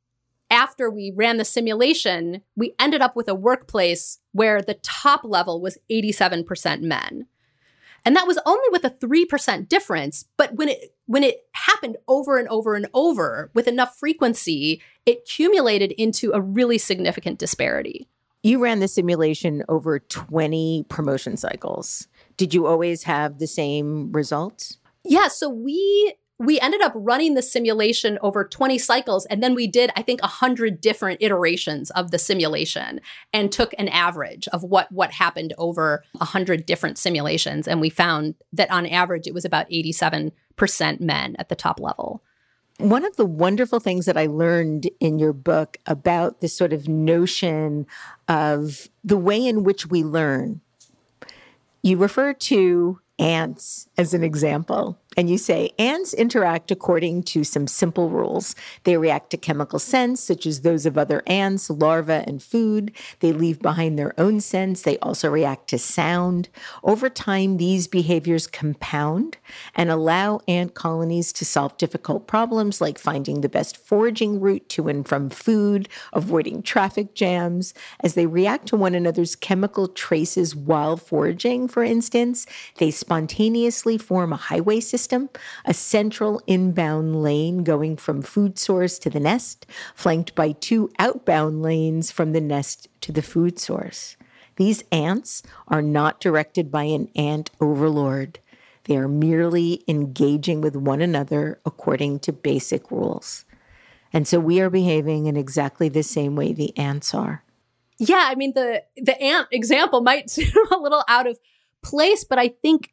after we ran the simulation, we ended up with a workplace where the top level was 87% men. And that was only with a 3% difference. But when it happened over and over and over with enough frequency, it accumulated into a really significant disparity. You ran the simulation over 20 promotion cycles. Did you always have the same results? Yeah, so we ended up running the simulation over 20 cycles, and then we did, I think, 100 different iterations of the simulation and took an average of what happened over 100 different simulations. And we found that on average, it was about 87% men at the top level. One of the wonderful things that I learned in your book about this sort of notion of the way in which we learn, you refer to ants as an example. And you say, ants interact according to some simple rules. They react to chemical scents, such as those of other ants, larvae, and food. They leave behind their own scents. They also react to sound. Over time, these behaviors compound and allow ant colonies to solve difficult problems like finding the best foraging route to and from food, avoiding traffic jams. As they react to one another's chemical traces while foraging, for instance, they spontaneously form a highway system, a central inbound lane going from food source to the nest, flanked by two outbound lanes from the nest to the food source. These ants are not directed by an ant overlord. They are merely engaging with one another according to basic rules. And so we are behaving in exactly the same way the ants are. Yeah, I mean, the ant example might seem a little out of place, but I think,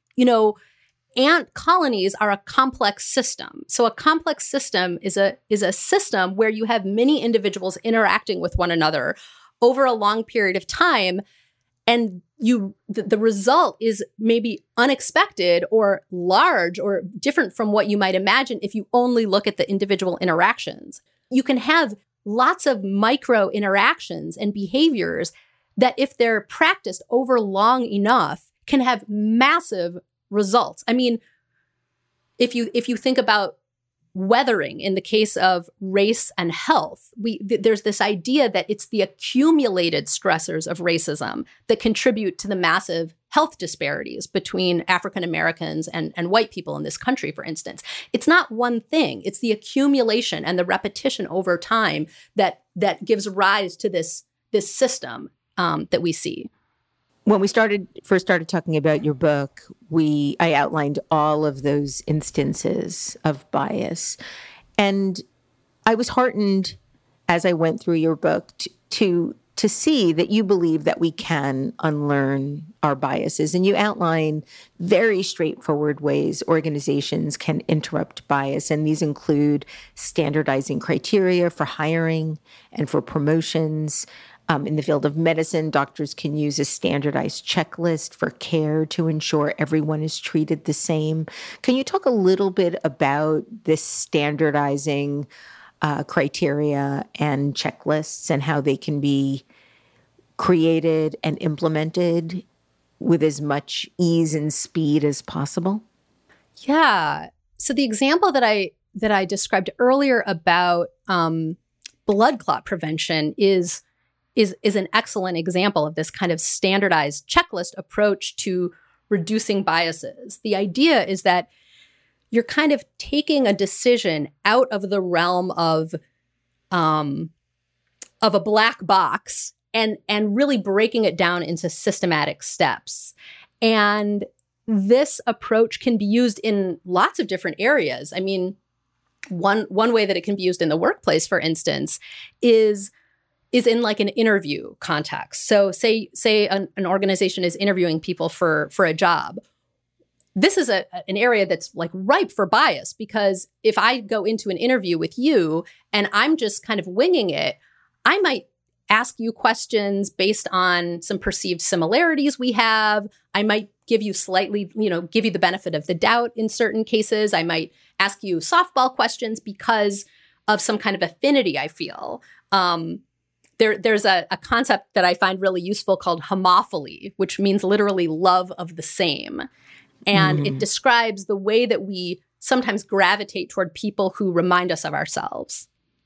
ant colonies are a complex system. So a complex system is a system where you have many individuals interacting with one another over a long period of time. And the result is maybe unexpected or large or different from what you might imagine if you only look at the individual interactions. You can have lots of micro interactions and behaviors that, if they're practiced over long enough, can have massive results. I mean, if you think about weathering in the case of race and health, there's this idea that it's the accumulated stressors of racism that contribute to the massive health disparities between African Americans and white people in this country, for instance. It's not one thing. It's the accumulation and the repetition over time that gives rise to this system that we see. When we first started talking about your book, I outlined all of those instances of bias. And I was heartened as I went through your book to see that you believe that we can unlearn our biases. And you outline very straightforward ways organizations can interrupt bias. And these include standardizing criteria for hiring and for promotions. In the field of medicine, doctors can use a standardized checklist for care to ensure everyone is treated the same. Can you talk a little bit about this standardizing criteria and checklists and how they can be created and implemented with as much ease and speed as possible? Yeah. So the example that I described earlier about blood clot prevention is an excellent example of this kind of standardized checklist approach to reducing biases. The idea is that you're kind of taking a decision out of the realm of a black box and really breaking it down into systematic steps. And this approach can be used in lots of different areas. I mean, one way that it can be used in the workplace, for instance, is in like an interview context. So say an organization is interviewing people for a job. This is an area that's like ripe for bias, because if I go into an interview with you and I'm just kind of winging it, I might ask you questions based on some perceived similarities we have. I might give you give you the benefit of the doubt in certain cases. I might ask you softball questions because of some kind of affinity I feel. There's a concept that I find really useful called homophily, which means literally love of the same. And it describes the way that we sometimes gravitate toward people who remind us of ourselves.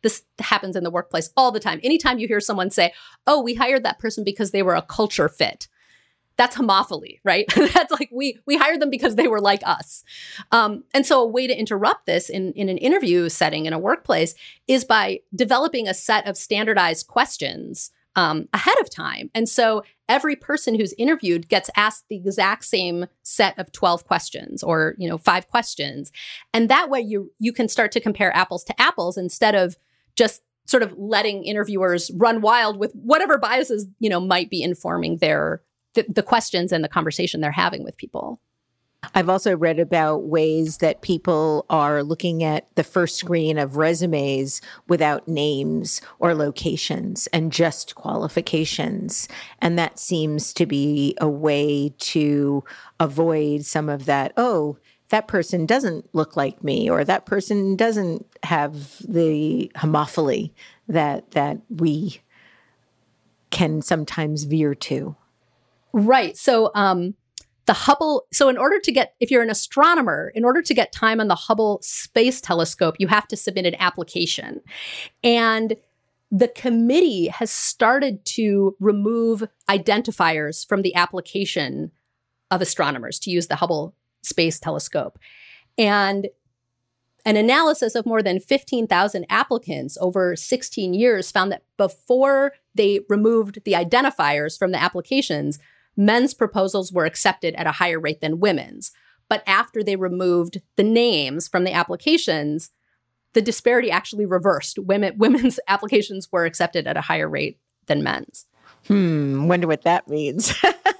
This happens in the workplace all the time. Anytime you hear someone say, oh, we hired that person because they were a culture fit, that's homophily, right? That's like, we hired them because they were like us. And so a way to interrupt this in an interview setting in a workplace is by developing a set of standardized questions ahead of time. And so every person who's interviewed gets asked the exact same set of 12 questions or, 5 questions. And that way you can start to compare apples to apples instead of just sort of letting interviewers run wild with whatever biases, might be informing the questions and the conversation they're having with people. I've also read about ways that people are looking at the first screen of resumes without names or locations and just qualifications. And that seems to be a way to avoid some of that, oh, that person doesn't look like me, or that person doesn't have the homophily that we can sometimes veer to. Right. So the Hubble, so if you're an astronomer, in order to get time on the Hubble Space Telescope, you have to submit an application. And the committee has started to remove identifiers from the application of astronomers to use the Hubble Space Telescope. And an analysis of more than 15,000 applicants over 16 years found that before they removed the identifiers from the applications, men's proposals were accepted at a higher rate than women's. But after they removed the names from the applications, the disparity actually reversed. Women's applications were accepted at a higher rate than men's. Wonder what that means.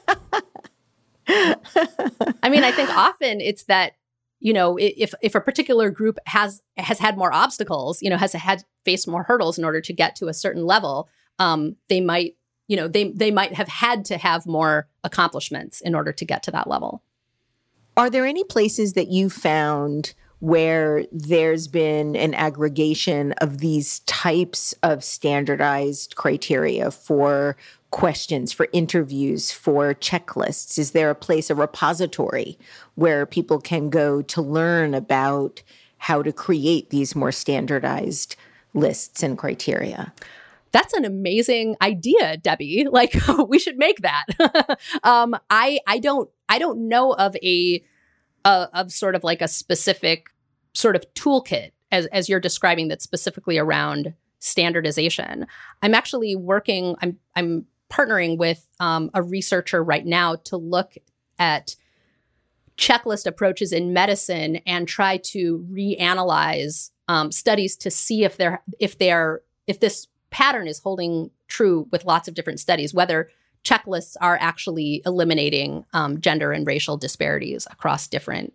I mean, I think often it's that, if a particular group has had more obstacles, has faced more hurdles in order to get to a certain level, they might have had to have more accomplishments in order to get to that level. Are there any places that you found where there's been an aggregation of these types of standardized criteria for questions, for interviews, for checklists? Is there a repository where people can go to learn about how to create these more standardized lists and criteria? That's an amazing idea, Debbie. Like, we should make that. I don't know of of sort of like a specific sort of toolkit as you're describing that's specifically around standardization. I'm actually I'm partnering with a researcher right now to look at checklist approaches in medicine and try to reanalyze studies to see if this pattern is holding true with lots of different studies, whether checklists are actually eliminating gender and racial disparities across different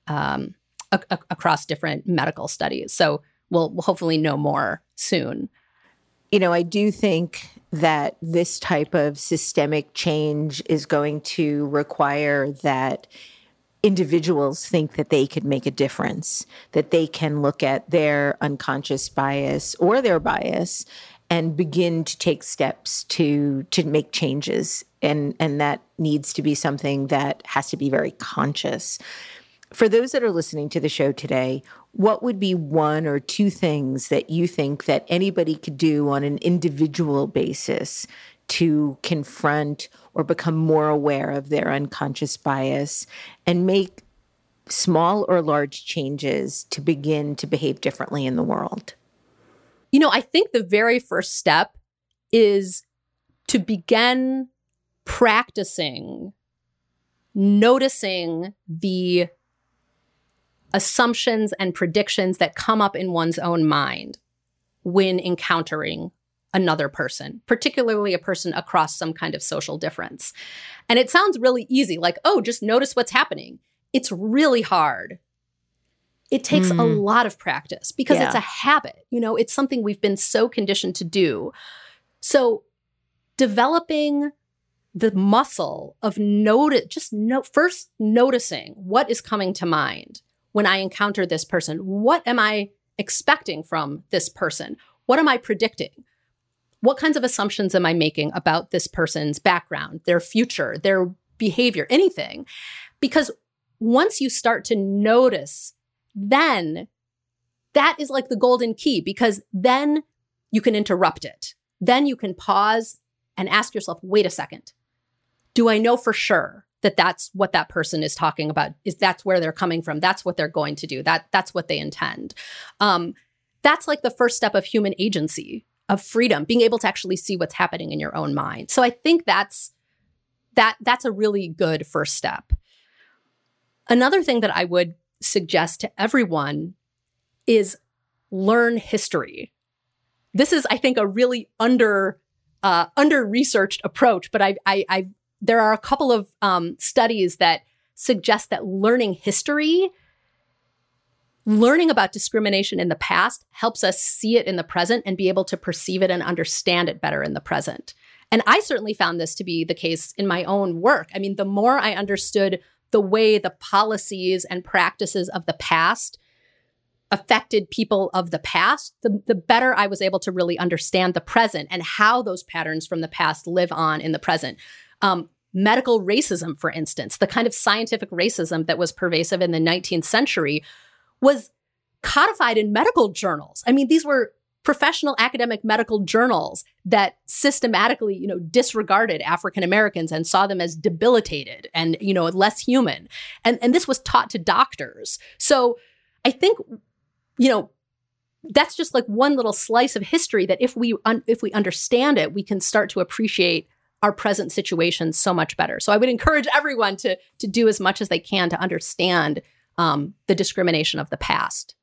medical studies. So we'll hopefully know more soon. I do think that this type of systemic change is going to require that individuals think that they could make a difference, that they can look at their unconscious bias or their bias and begin to take steps to make changes. And that needs to be something that has to be very conscious. For those that are listening to the show today, what would be 1 or 2 things that you think that anybody could do on an individual basis to confront or become more aware of their unconscious bias and make small or large changes to begin to behave differently in the world? I think the very first step is to begin practicing noticing the assumptions and predictions that come up in one's own mind when encountering another person, particularly a person across some kind of social difference. And it sounds really easy, like, oh, just notice what's happening. It's really hard. It takes a lot of practice because it's a habit. It's something we've been so conditioned to do. So developing the muscle of first noticing what is coming to mind when I encounter this person. What am I expecting from this person? What am I predicting? What kinds of assumptions am I making about this person's background, their future, their behavior, anything? Because once you start to notice, then that is like the golden key, because then you can interrupt it. Then you can pause and ask yourself, wait a second. Do I know for sure that that's what that person is talking about? Is that's where they're coming from? That's what they're going to do. That's what they intend. That's like the first step of human agency, of freedom, being able to actually see what's happening in your own mind. So I think that's a really good first step. Another thing that I would suggest to everyone is learn history. This is, I think, a really under-researched approach, but there are a couple of studies that suggest that learning history, learning about discrimination in the past, helps us see it in the present and be able to perceive it and understand it better in the present. And I certainly found this to be the case in my own work. I mean, the more I understood the way the policies and practices of the past affected people of the past, the better I was able to really understand the present and how those patterns from the past live on in the present. Medical racism, for instance, the kind of scientific racism that was pervasive in the 19th century was codified in medical journals. I mean, these were professional academic medical journals that systematically, disregarded African Americans and saw them as debilitated and, less human. And this was taught to doctors. So I think, that's just like one little slice of history that if we understand it, we can start to appreciate our present situation so much better. So I would encourage everyone to do as much as they can to understand the discrimination of the past.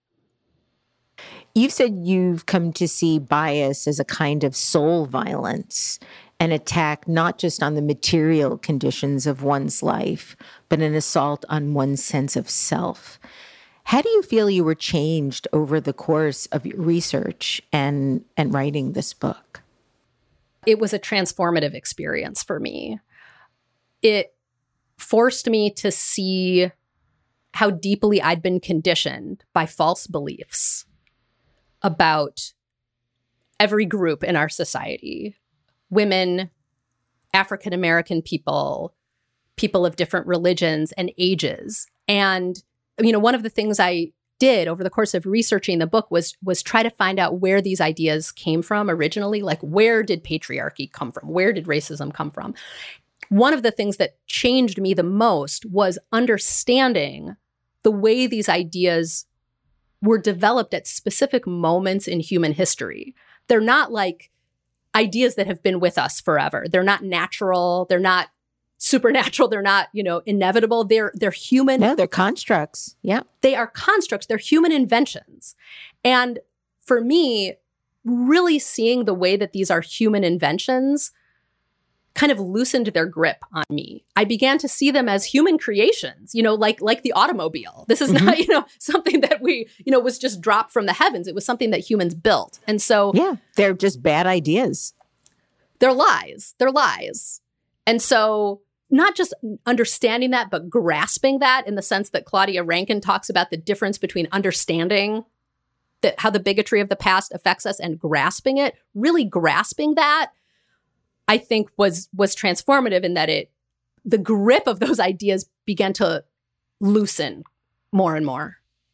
You've said you've come to see bias as a kind of soul violence, an attack not just on the material conditions of one's life, but an assault on one's sense of self. How do you feel you were changed over the course of your research and writing this book? It was a transformative experience for me. It forced me to see how deeply I'd been conditioned by false beliefs about every group in our society: women, African American people, people of different religions and ages. And, one of the things I did over the course of researching the book was try to find out where these ideas came from originally. Like, where did patriarchy come from? Where did racism come from? One of the things that changed me the most was understanding the way these ideas were developed at specific moments in human history. They're not like ideas that have been with us forever. They're not natural. They're not supernatural. They're not, inevitable. They're human. No, they're constructs. Yeah. They are constructs. They're human inventions. And for me, really seeing the way that these are human inventions kind of loosened their grip on me. I began to see them as human creations, like the automobile. This is not, something that we, was just dropped from the heavens. It was something that humans built. And so, yeah, they're just bad ideas. They're lies. They're lies. And so not just understanding that, but grasping that in the sense that Claudia Rankine talks about the difference between understanding that how the bigotry of the past affects us and grasping it, really grasping that, I think was transformative in that the grip of those ideas began to loosen more and more.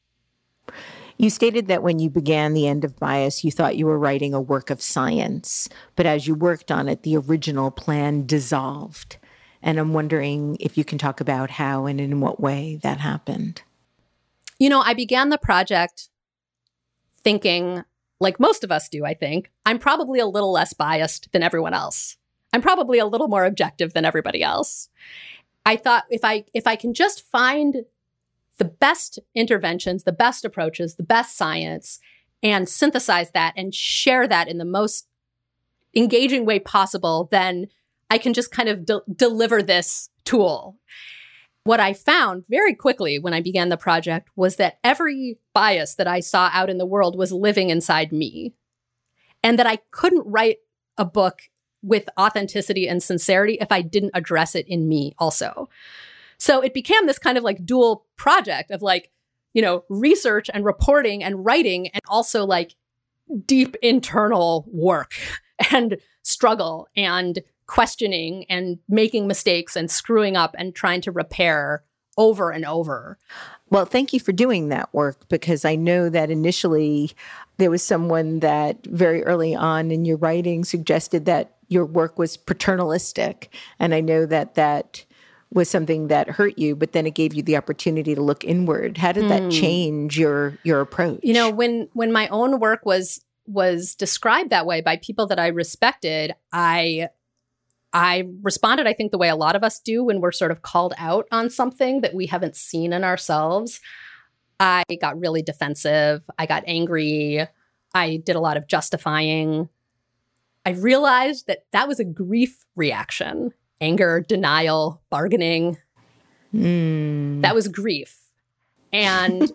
You stated that when you began The End of Bias, you thought you were writing a work of science, but as you worked on it, the original plan dissolved. And I'm wondering if you can talk about how and in what way that happened. I began the project thinking, like most of us do, I think, I'm probably a little less biased than everyone else. I'm probably a little more objective than everybody else. I thought if I can just find the best interventions, the best approaches, the best science, and synthesize that and share that in the most engaging way possible, then I can just kind of deliver this tool. What I found very quickly when I began the project was that every bias that I saw out in the world was living inside me, and that I couldn't write a book with authenticity and sincerity if I didn't address it in me also. So it became this kind of like dual project of research and reporting and writing, and also like deep internal work and struggle and questioning and making mistakes and screwing up and trying to repair over and over. Well, thank you for doing that work, because I know that initially there was someone that very early on in your writing suggested that your work was paternalistic. And I know that that was something that hurt you, but then it gave you the opportunity to look inward. How did that change your approach? You know, when my own work was described that way by people that I respected, I responded, I think, the way a lot of us do when we're sort of called out on something that we haven't seen in ourselves. I got really defensive. I got angry. I did a lot of justifying. I realized that that was a grief reaction. Anger, denial, bargaining. That was grief. And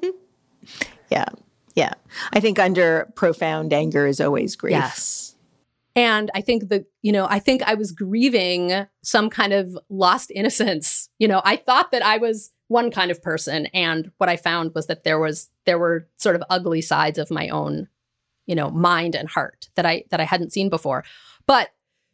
yeah. I think under profound anger is always grief. Yes. And I think I was grieving some kind of lost innocence. I thought that I was one kind of person. And what I found was that there were sort of ugly sides of my own, mind and heart that I hadn't seen before. But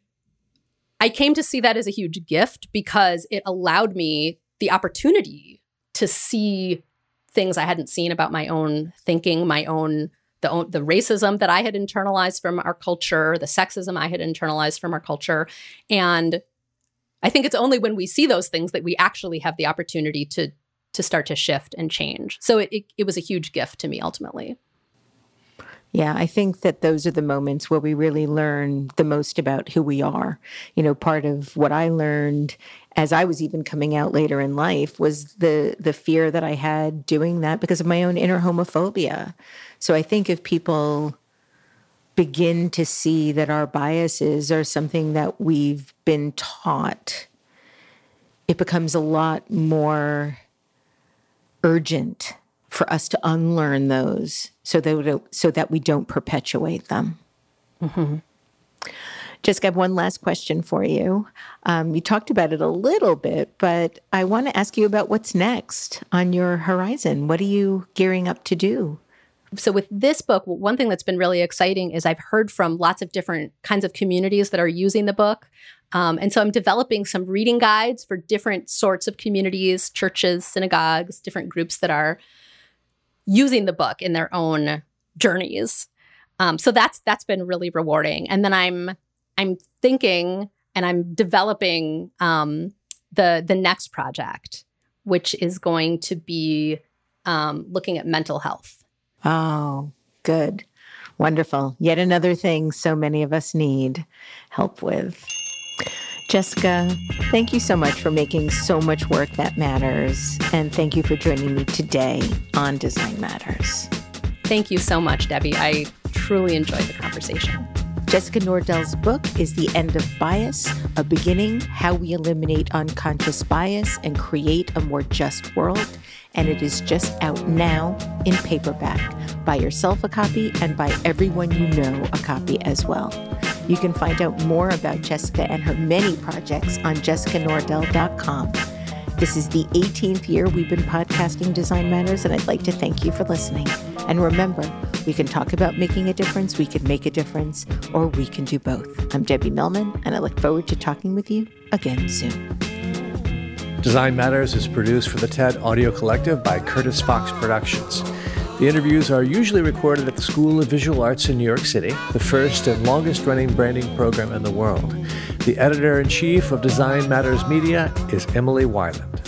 I came to see that as a huge gift, because it allowed me the opportunity to see things I hadn't seen about my own thinking, the racism that I had internalized from our culture, the sexism I had internalized from our culture. And I think it's only when we see those things that we actually have the opportunity to start to shift and change. So it was a huge gift to me, ultimately. Yeah, I think that those are the moments where we really learn the most about who we are. Part of what I learned as I was even coming out later in life was the fear that I had doing that because of my own inner homophobia. So I think if people begin to see that our biases are something that we've been taught, it becomes a lot more urgent for us to unlearn those so that we don't perpetuate them. Mm-hmm. Jessica, I have one last question for you. You talked about it a little bit, but I want to ask you about what's next on your horizon. What are you gearing up to do? So with this book, one thing that's been really exciting is I've heard from lots of different kinds of communities that are using the book. And so I'm developing some reading guides for different sorts of communities, churches, synagogues, different groups that are using the book in their own journeys. So that's been really rewarding. And then I'm thinking and I'm developing the next project, which is going to be looking at mental health. Oh, good. Wonderful. Yet another thing so many of us need help with. Jessica, thank you so much for making so much work that matters. And thank you for joining me today on Design Matters. Thank you so much, Debbie. I truly enjoyed the conversation. Jessica Nordell's book is The End of Bias, A Beginning, How We Eliminate Unconscious Bias and Create a More Just World. And it is just out now in paperback. Buy yourself a copy and buy everyone you know a copy as well. You can find out more about Jessica and her many projects on jessicanordell.com. This is the 18th year we've been podcasting Design Matters, and I'd like to thank you for listening. And remember, we can talk about making a difference, we can make a difference, or we can do both. I'm Debbie Millman, and I look forward to talking with you again soon. Design Matters is produced for the TED Audio Collective by Curtis Fox Productions. The interviews are usually recorded at the School of Visual Arts in New York City, the first and longest-running branding program in the world. The editor-in-chief of Design Matters Media is Emily Weiland.